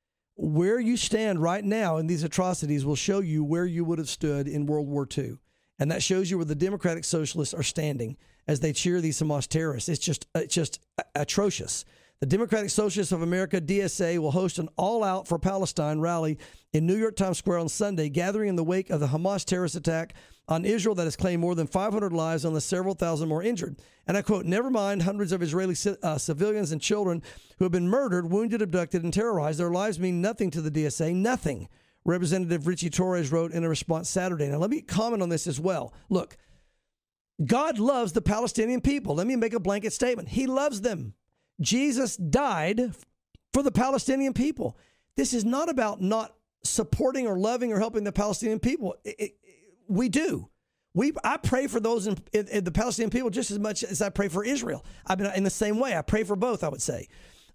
Where you stand right now in these atrocities will show you where you would have stood in World War II. And that shows you where the Democratic Socialists are standing as they cheer these Hamas terrorists. It's just atrocious The Democratic Socialists of America, DSA, will host an all-out for Palestine rally in New York Times Square on Sunday, gathering in the wake of the Hamas terrorist attack on Israel that has claimed more than 500 lives and several thousand more injured. And I quote, "Never mind hundreds of Israeli civilians and children who have been murdered, wounded, abducted, and terrorized. Their lives mean nothing to the DSA, nothing," Representative Richie Torres wrote in a response Saturday. Now, let me comment on this as well. Look, God loves the Palestinian people. Let me make a blanket statement. He loves them. Jesus died for the Palestinian people. This is not about not supporting or loving or helping the Palestinian people. We do. I pray for those in the Palestinian people just as much as I pray for Israel. I mean, in the same way, I pray for both, I would say.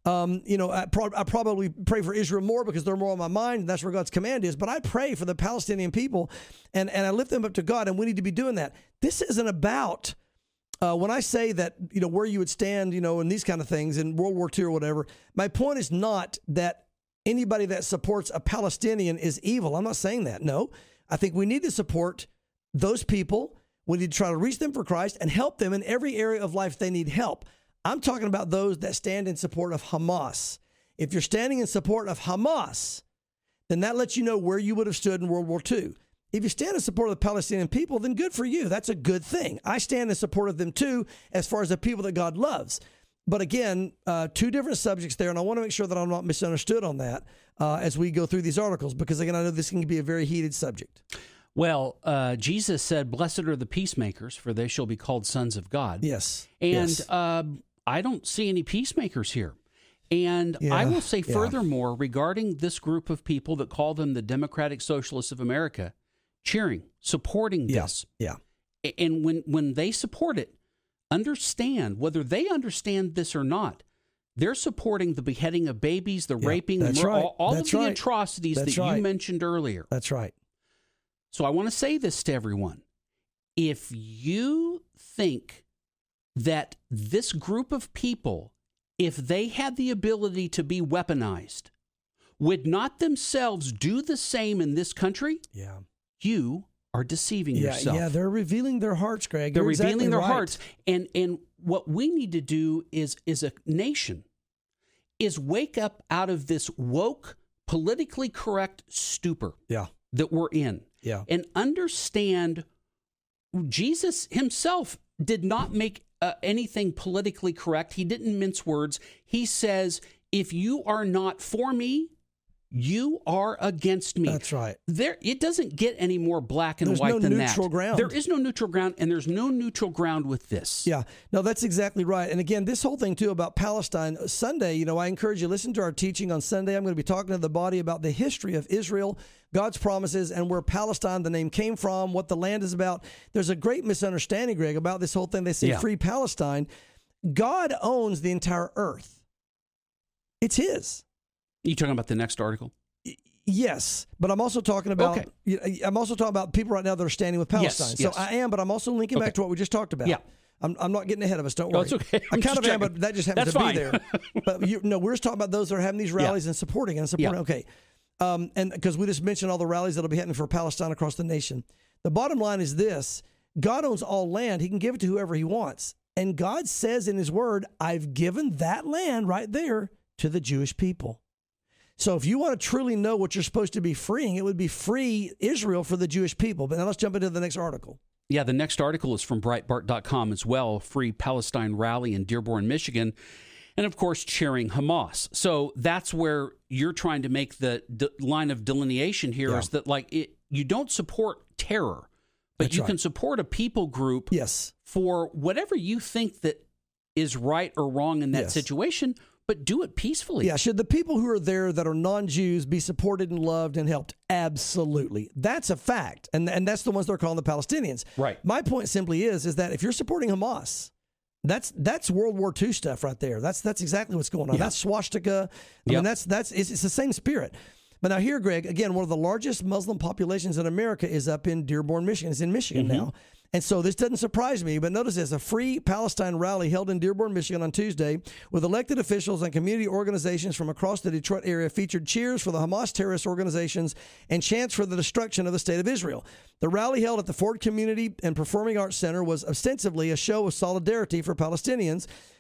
I probably pray for Israel more because they're more on my mind, and that's where God's command is. But I pray for the Palestinian people, and I lift them up to God, and we need to be doing that. This isn't about, when I say that, where you would stand, in these kind of things in World War II or whatever, my point is not that anybody that supports a Palestinian is evil. I'm not saying that. No, I think we need to support those people. We need to try to reach them for Christ and help them in every area of life they need help. I'm talking about those that stand in support of Hamas. If you're standing in support of Hamas, then that lets you know where you would have stood in World War II. If you stand in support of the Palestinian people, then good for you. That's a good thing. I stand in support of them too, as far as the people that God loves. But again, two different subjects there, and I want to make sure that I'm not misunderstood on that as we go through these articles, because again, I know this can be a very heated subject. Well, Jesus said, "Blessed are the peacemakers, for they shall be called sons of God." Yes. And yes. I don't see any peacemakers here. And I will say furthermore, regarding this group of people that call them the Democratic Socialists of America, cheering, supporting this. Yeah. And when they support it, understand, whether they understand this or not, they're supporting the beheading of babies, the raping, all of the atrocities that you mentioned earlier. That's right. So I want to say this to everyone. If you think that this group of people, if they had the ability to be weaponized, would not themselves do the same in this country, you are deceiving yourself. Yeah, they're revealing their hearts, Greg. They're You're revealing exactly their right. hearts. And what we need to do is a nation is wake up out of this woke, politically correct stupor that we're in. Yeah. And understand Jesus himself did not make anything politically correct. He didn't mince words. He says, if you are not for me, you are against me. That's right. It doesn't get any more black and There's white no than that. neutral ground. There is no neutral ground, and there's no neutral ground with this. Yeah, no, that's exactly right. And again, this whole thing too about Palestine, Sunday, I encourage you to listen to our teaching on Sunday. I'm going to be talking to the body about the history of Israel, God's promises, and where Palestine, the name, came from, what the land is about. There's a great misunderstanding, Greg, about this whole thing. They say free Palestine. God owns the entire earth. It's his. You talking about the next article? Yes, but I'm also talking about people right now that are standing with Palestine. Yes. So I am, but I'm also linking back to what we just talked about. Yeah. I'm not getting ahead of us. Don't worry. It's okay. I kind of am, but that just happens That's to be fine. there. But we're just talking about those that are having these rallies and supporting. Okay. And because we just mentioned all the rallies that'll be happening for Palestine across the nation. The bottom line is this: God owns all land. He can give it to whoever he wants. And God says in his word, I've given that land right there to the Jewish people. So if you want to truly know what you're supposed to be freeing, it would be free Israel for the Jewish people. But now let's jump into the next article. Yeah, the next article is from Breitbart.com as well. Free Palestine rally in Dearborn, Michigan. And of course, cheering Hamas. So that's where you're trying to make the line of delineation here is that you don't support terror, but you can support a people group for whatever you think that is right or wrong in that situation, but do it peacefully. Yeah, should the people who are there that are non-Jews be supported and loved and helped? Absolutely. That's a fact. And that's the ones they're calling the Palestinians. Right. My point simply is that if you're supporting Hamas, that's World War II stuff right there. That's exactly what's going on. That's swastika. I mean, it's the same spirit. But now here, Greg, again, one of the largest Muslim populations in America is up in Dearborn, Michigan. It's in Michigan now. And so this doesn't surprise me, but notice this: a free Palestine rally held in Dearborn, Michigan on Tuesday with elected officials and community organizations from across the Detroit area featured cheers for the Hamas terrorist organizations and chants for the destruction of the state of Israel. The rally held at the Ford Community and Performing Arts Center was ostensibly a show of solidarity for Palestinians.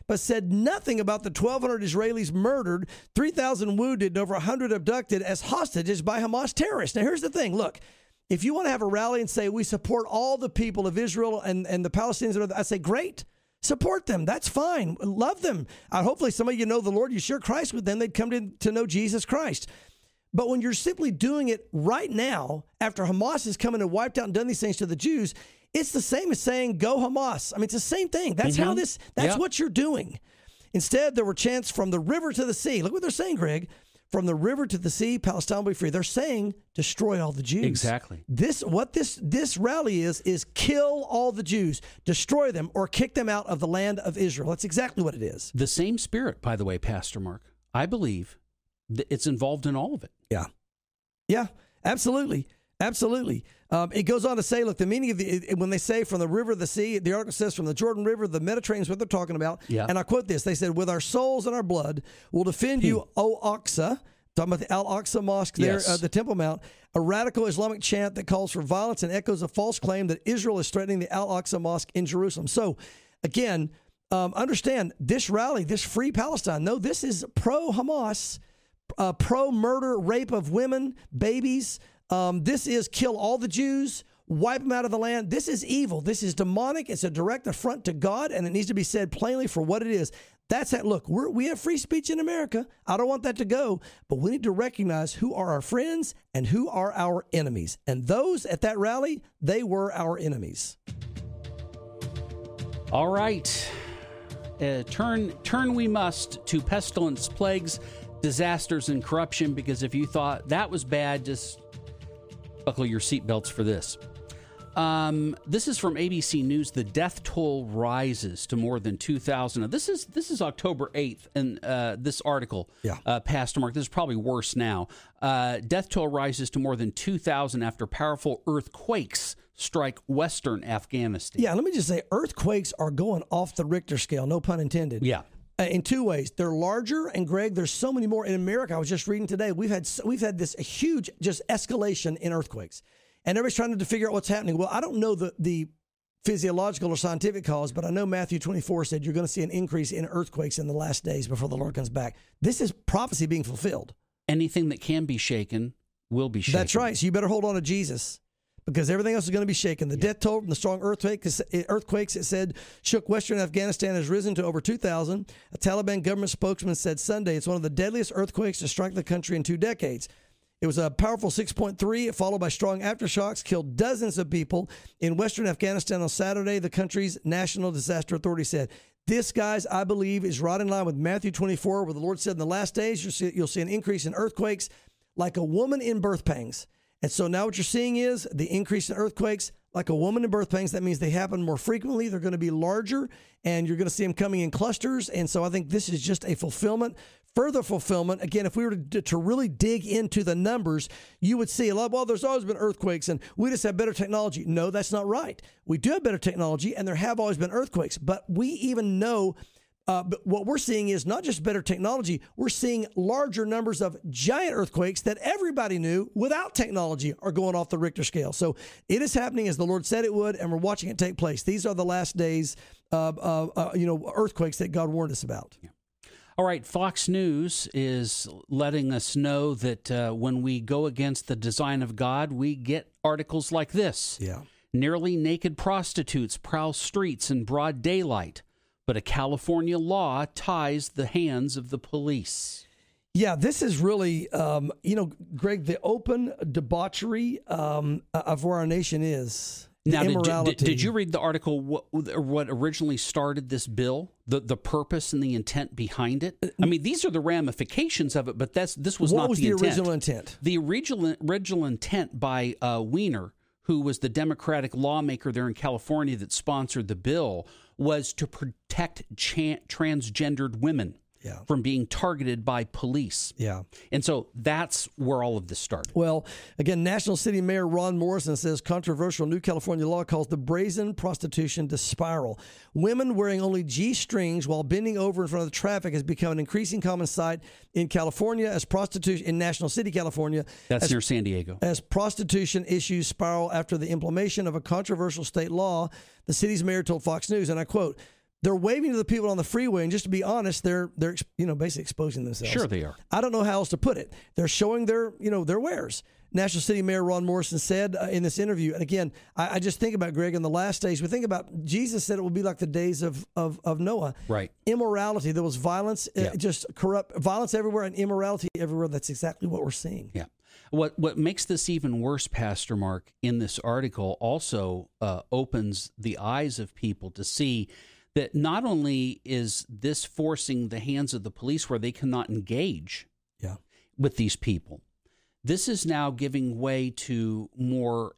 but said nothing about the 1,200 Israelis murdered, 3,000 wounded, and over 100 abducted as hostages by Hamas terrorists. Now, here's the thing. Look, if you want to have a rally and say we support all the people of Israel and the Palestinians, I say great. Support them. That's fine. Love them. Hopefully some of you know the Lord. You share Christ with them. They'd come to know Jesus Christ. But when you're simply doing it right now, after Hamas has come in and wiped out and done these things to the Jews, it's the same as saying, go Hamas. I mean, it's the same thing. That's what you're doing. Instead, there were chants from the river to the sea. Look what they're saying, Greg. From the river to the sea, Palestine will be free. They're saying destroy all the Jews. Exactly. This rally is kill all the Jews, destroy them, or kick them out of the land of Israel. That's exactly what it is. The same spirit, by the way, Pastor Mark. I believe that it's involved in all of it. Yeah, absolutely. Absolutely. It goes on to say, look, the meaning of when they say from the river to the sea, the article says from the Jordan River, the Mediterranean is what they're talking about. Yeah. And I quote this. They said, with our souls and our blood, we'll defend you, O Aqsa. Talking about the Al-Aqsa Mosque there, Yes. the Temple Mount, a radical Islamic chant that calls for violence and echoes a false claim that Israel is threatening the Al-Aqsa Mosque in Jerusalem. So, again, understand this rally, this Free Palestine. No, this is pro-Hamas, pro-murder, rape of women, babies. This is kill all the Jews, wipe them out of the land. This is evil. This is demonic. It's a direct affront to God, and it needs to be said plainly for what it is. That's it. Look, we have free speech in America. I don't want that to go, but we need to recognize who are our friends and who are our enemies. And those at that rally, they were our enemies. All right. Turn we must to pestilence, plagues, disasters, and corruption, because if you thought that was bad, just buckle your seatbelts for this. This is from ABC News. The death toll rises to more than 2,000. This is October 8th, and this article, Pastor Mark, this is probably worse now. Death toll rises to more than 2,000 after powerful earthquakes strike western Afghanistan. Yeah, let me just say, earthquakes are going off the Richter scale, no pun intended. Yeah. In two ways. They're larger, and Greg, there's so many more. In America, I was just reading today, we've had this huge just escalation in earthquakes. And everybody's trying to figure out what's happening. Well, I don't know the physiological or scientific cause, but I know Matthew 24 said you're going to see an increase in earthquakes in the last days before the Lord comes back. This is prophecy being fulfilled. Anything that can be shaken will be shaken. That's right. So you better hold on to Jesus, because everything else is going to be shaken. The death toll from the strong earthquakes, it said, shook western Afghanistan has risen to over 2,000. A Taliban government spokesman said Sunday it's one of the deadliest earthquakes to strike the country in 2 decades. It was a powerful 6.3, followed by strong aftershocks, killed dozens of people in western Afghanistan on Saturday, the country's National Disaster Authority said. This, guys, I believe, is right in line with Matthew 24, where the Lord said in the last days you'll see an increase in earthquakes like a woman in birth pangs. And so now what you're seeing is the increase in earthquakes like a woman in birth pangs. That means they happen more frequently. They're going to be larger, and you're going to see them coming in clusters. And so I think this is just a fulfillment. Further fulfillment, again, if we were to really dig into the numbers, you would see a lot, well, there's always been earthquakes and we just have better technology. No, that's not right. We do have better technology, and there have always been earthquakes. But we even know but what we're seeing is not just better technology. We're seeing larger numbers of giant earthquakes that everybody knew without technology are going off the Richter scale. So it is happening as the Lord said it would, and we're watching it take place. These are the last days of earthquakes that God warned us about. Yeah. All right, Fox News is letting us know that when we go against the design of God, we get articles like this. Yeah. Nearly naked prostitutes prowl streets in broad daylight, but a California law ties the hands of the police. Yeah, this is really, Greg, the open debauchery of where our nation is. Now, immorality. did you read the article, what originally started this bill, the purpose and the intent behind it? I mean, these are the ramifications of it, but this was not the intent. What was the original intent? The original intent by Weiner, who was the Democratic lawmaker there in California that sponsored the bill, was to protect transgendered women. Yeah. From being targeted by police. Yeah. And so that's where all of this started. Well, again, National City Mayor Ron Morrison says controversial new California law calls the brazen prostitution to spiral. Women wearing only G-strings while bending over in front of the traffic has become an increasing common sight in California as prostitution in National City, California. That's near San Diego. As prostitution issues spiral after the implementation of a controversial state law, the city's mayor told Fox News, and I quote, They're waving to the people on the freeway, and just to be honest, they're basically exposing themselves. Sure they are. I don't know how else to put it. They're showing their wares. National City Mayor Ron Morrison said in this interview, and again, I just think about, Greg, in the last days, we think about, Jesus said it will be like the days of Noah. Right. Immorality. There was violence, just corrupt violence everywhere and immorality everywhere. That's exactly what we're seeing. Yeah. What makes this even worse, Pastor Mark, in this article also opens the eyes of people to see that not only is this forcing the hands of the police where they cannot engage with these people, this is now giving way to more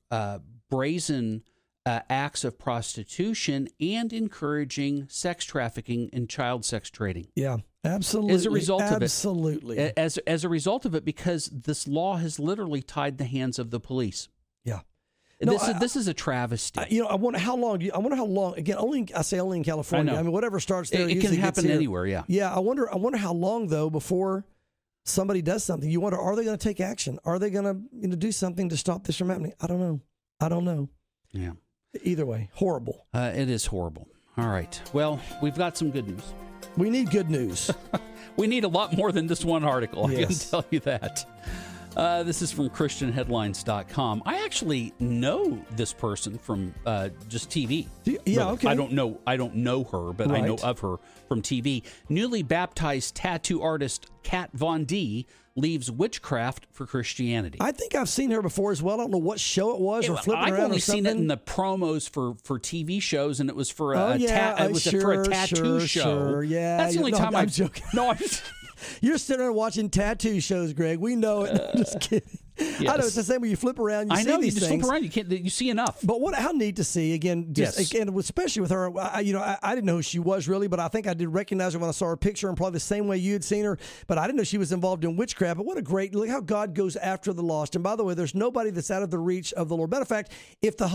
brazen acts of prostitution and encouraging sex trafficking and child sex trading. Yeah, absolutely. As a result of it. Absolutely. As a result of it, because this law has literally tied the hands of the police. Yeah. This is a travesty. I wonder how long. Again, only in California. I mean, whatever starts there, it can happen anywhere. Yeah. Yeah. I wonder how long though before somebody does something. You wonder, are they going to take action? Are they going to do something to stop this from happening? I don't know. Yeah. Either way, horrible. It is horrible. All right. Well, we've got some good news. We need good news. We need a lot more than this one article. Yes. I can tell you that. This is from ChristianHeadlines.com. I actually know this person from just TV. Yeah, really. okay. I don't know her, but I know of her from TV. Newly baptized tattoo artist Kat Von D leaves witchcraft for Christianity. I think I've seen her before as well. I don't know what show it was or flipping I've around only or something. seen it in the promos for TV shows, and it was for for a tattoo show. Sure, yeah. That's the only time I'm joking. No, I'm just... You're sitting there watching tattoo shows, Greg. We know it. I'm just kidding. Yes. I know it's the same when you flip around. I know see these you just things. flip around. You see enough. But how neat to see again. Again, especially with her. I didn't know who she was really, but I think I did recognize her when I saw her picture, and probably the same way you had seen her. But I didn't know she was involved in witchcraft. But what a great look how God goes after the lost. And by the way, there's nobody that's out of the reach of the Lord. Matter of fact, if the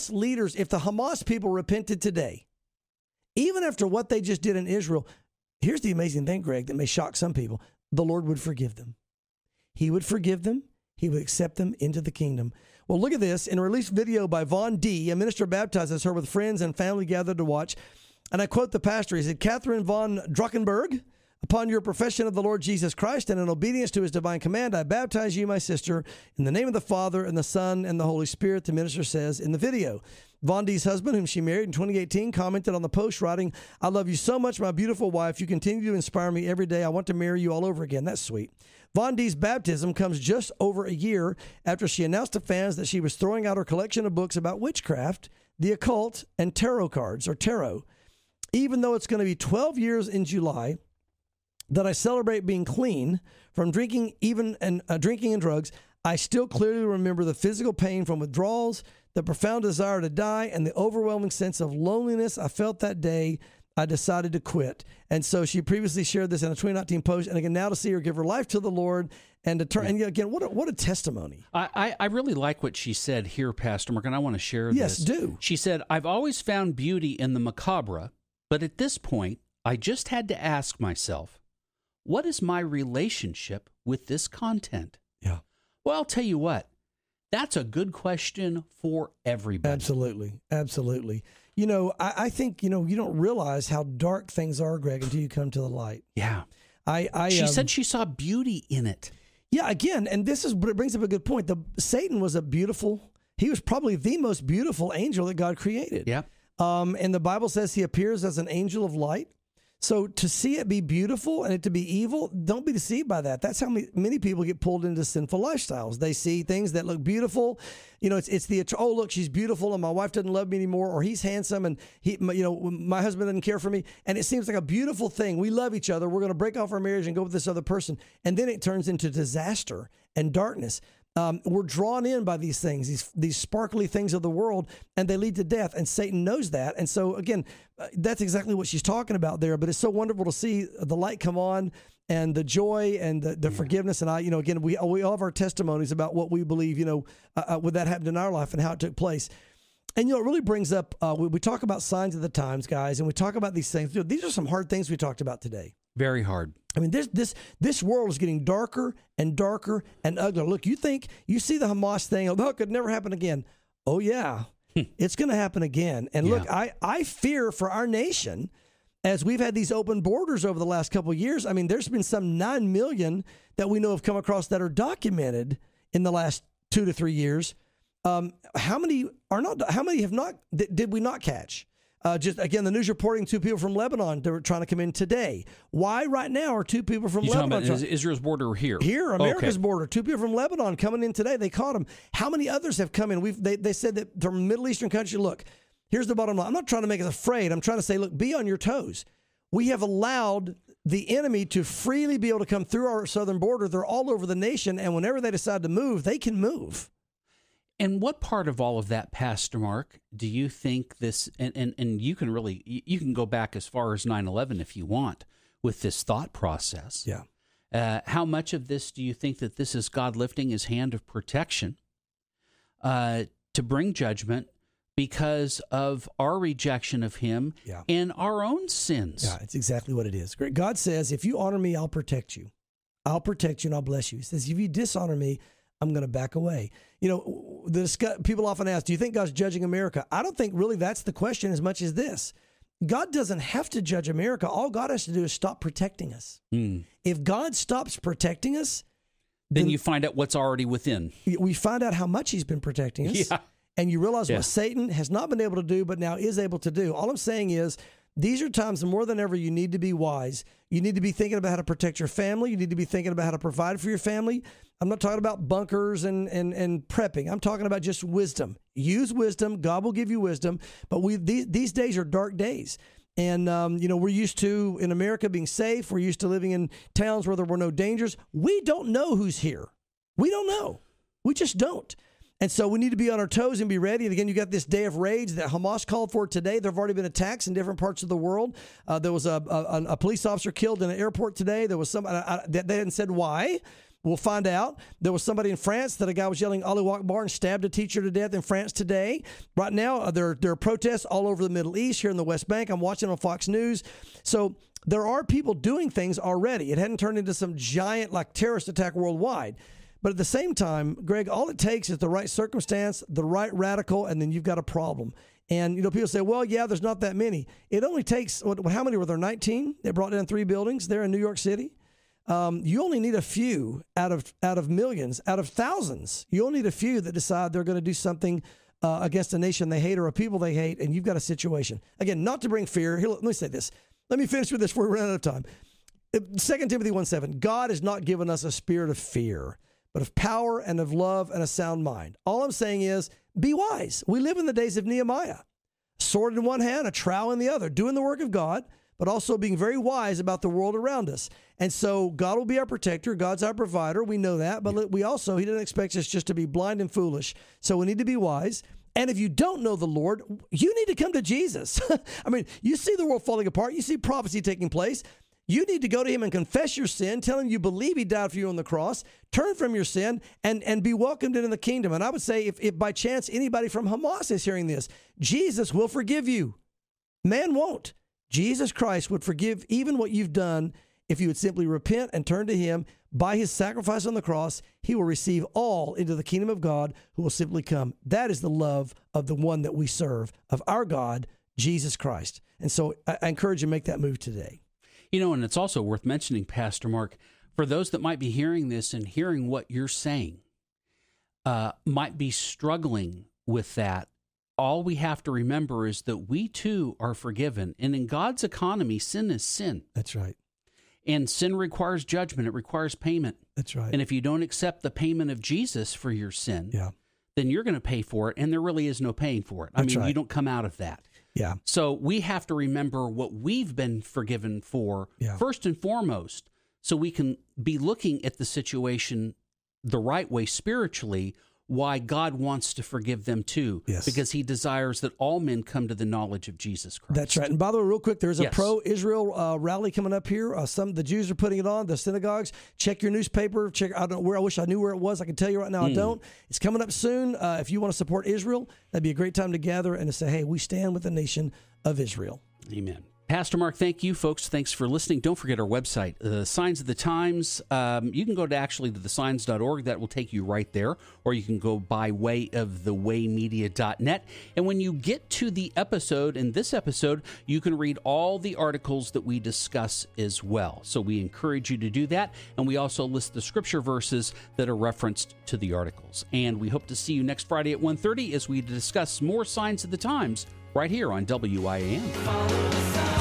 Hamas people repented today, even after what they just did in Israel, here's the amazing thing, Greg, that may shock some people. The Lord would forgive them. He would forgive them. He would accept them into the kingdom. Well, look at this. In a released video by Von D, a minister baptizes her with friends and family gathered to watch. And I quote the pastor. He said, Catherine von Druckenberg, upon your profession of the Lord Jesus Christ and in obedience to his divine command, I baptize you, my sister, in the name of the Father and the Son and the Holy Spirit, the minister says in the video. Von D's husband, whom she married in 2018, commented on the post, writing, I love you so much, my beautiful wife. You continue to inspire me every day. I want to marry you all over again. That's sweet. Von D's baptism comes just over a year after she announced to fans that she was throwing out her collection of books about witchcraft, the occult, and tarot cards, or tarot. Even though it's going to be 12 years in July that I celebrate being clean from drinking and drugs, I still clearly remember the physical pain from withdrawals, the profound desire to die, and the overwhelming sense of loneliness I felt that day I decided to quit. And so she previously shared this in a 2019 post. And again, now to see her give her life to the Lord and to turn, and again, what a testimony. I really like what she said here, Pastor Mark, and I want to share this. Yes, do. She said, I've always found beauty in the macabre, but at this point, I just had to ask myself, what is my relationship with this content? Yeah. Well, I'll tell you what. That's a good question for everybody. Absolutely. Absolutely. I think, you don't realize how dark things are, Greg, until you come to the light. Yeah. She said she saw beauty in it. Yeah, again, and it brings up a good point. Satan was he was probably the most beautiful angel that God created. Yeah. And the Bible says he appears as an angel of light. So to see it be beautiful and it to be evil, don't be deceived by that. That's how many people get pulled into sinful lifestyles. They see things that look beautiful. It's look, she's beautiful and my wife doesn't love me anymore, or he's handsome and my husband doesn't care for me. And it seems like a beautiful thing. We love each other. We're going to break off our marriage and go with this other person. And then it turns into disaster and darkness. We're drawn in by these things, these sparkly things of the world, and they lead to death. And Satan knows that. And so, again, that's exactly what she's talking about there. But it's so wonderful to see the light come on and the joy and the forgiveness. And again, we all have our testimonies about what we believe, would that happen in our life and how it took place. And, it really brings up, we talk about signs of the times, guys, and we talk about these things. These are some hard things we talked about today. Very hard. I mean, this world is getting darker and darker and uglier. Look, you see the Hamas thing, it could never happen again. Oh, yeah, it's going to happen again. And look, I fear for our nation as we've had these open borders over the last couple of years, I mean, there's been some 9 million that we know have come across that are documented in the last 2 to 3 years. How many are not? How many have not? Did we not catch? Just again, the news reporting 2 people from Lebanon that were trying to come in today. Why right now are 2 people from You're Lebanon? talking about Israel's border here? Here, America's Okay. border. 2 people from Lebanon coming in today. They caught them. How many others have come in? They said that from Middle Eastern country. Look, here's the bottom line. I'm not trying to make us afraid. I'm trying to say, look, be on your toes. We have allowed the enemy to freely be able to come through our southern border. They're all over the nation, and whenever they decide to move, they can move. And what part of all of that, Pastor Mark, do you think this, and you can really, you can go back as far as 9/11 if you want with this thought process. Yeah. How much of this do you think that this is God lifting his hand of protection to bring judgment because of our rejection of him and our own sins? Yeah, it's exactly what it is. God says, if you honor me, I'll protect you. I'll protect you and I'll bless you. He says, if you dishonor me, I'm going to back away. You know, people often ask, do you think God's judging America? I don't think really that's the question as much as this. God doesn't have to judge America. All God has to do is stop protecting us. If God stops protecting us, then you find out what's already within. We find out how much he's been protecting us. Yeah. And you realize what Satan has not been able to do, but now is able to do. All I'm saying is, these are times more than ever you need to be wise. You need to be thinking about how to protect your family. You need to be thinking about how to provide for your family. I'm not talking about bunkers and prepping. I'm talking about just wisdom. Use wisdom. God will give you wisdom. But these days are dark days. And, we're used to, in America, being safe. We're used to living in towns where there were no dangers. We don't know who's here. We don't know. We just don't. And so we need to be on our toes and be ready. And again, you got this day of rage that Hamas called for today. There have already been attacks in different parts of the world. There was a police officer killed in an airport today. There was somebody, they hadn't said why. We'll find out. There was somebody in France that a guy was yelling Allahu Akbar and stabbed a teacher to death in France today. Right now, there are protests all over the Middle East, here in the West Bank. I'm watching on Fox News. So there are people doing things already. It hadn't turned into some giant terrorist attack worldwide. But at the same time, Greg, all it takes is the right circumstance, the right radical, and then you've got a problem. And, people say, well, yeah, there's not that many. It only takes, how many were there, 19? They brought down 3 buildings there in New York City. You only need a few out of millions, out of thousands. You only need a few that decide they're going to do something against a nation they hate or a people they hate, and you've got a situation. Again, not to bring fear. Here, let me say this. Let me finish with this before we run out of time. 2 Timothy 1:7, God has not given us a spirit of fear, but of power and of love and a sound mind. All I'm saying is, be wise. We live in the days of Nehemiah. Sword in one hand, a trowel in the other, doing the work of God, but also being very wise about the world around us. And so God will be our protector. God's our provider. We know that. But he doesn't expect us just to be blind and foolish. So we need to be wise. And if you don't know the Lord, you need to come to Jesus. I mean, you see the world falling apart. You see prophecy taking place. You need to go to him and confess your sin, tell him you believe he died for you on the cross, turn from your sin, and be welcomed into the kingdom. And I would say if by chance anybody from Hamas is hearing this, Jesus will forgive you. Man won't. Jesus Christ would forgive even what you've done if you would simply repent and turn to him. By his sacrifice on the cross, he will receive all into the kingdom of God who will simply come. That is the love of the one that we serve, of our God, Jesus Christ. And so I encourage you to make that move today. And it's also worth mentioning, Pastor Mark, for those that might be hearing this and hearing what you're saying, might be struggling with that. All we have to remember is that we too are forgiven. And in God's economy, sin is sin. That's right. And sin requires judgment. It requires payment. That's right. And if you don't accept the payment of Jesus for your sin, then you're going to pay for it. And there really is no paying for it. That's right. You don't come out of that. Yeah. So we have to remember what we've been forgiven for first and foremost, so we can be looking at the situation the right way spiritually, why God wants to forgive them too. Yes. Because he desires that all men come to the knowledge of Jesus Christ. That's right. And by the way, real quick, there's a pro-Israel rally coming up here. The Jews are putting it on, the synagogues. Check your newspaper. I don't know where. I wish I knew where it was. I can tell you right now, I don't. It's coming up soon. If you want to support Israel, that'd be a great time to gather and to say, hey, we stand with the nation of Israel. Amen. Pastor Mark, thank you, folks. Thanks for listening. Don't forget our website, the Signs of the Times. You can go to thesigns.org. That will take you right there. Or you can go by way of thewaymedia.net. And when you get to the episode, in this episode, you can read all the articles that we discuss as well. So we encourage you to do that. And we also list the scripture verses that are referenced to the articles. And we hope to see you next Friday at 1:30 as we discuss more Signs of the Times right here on WIAM. Follow the signs.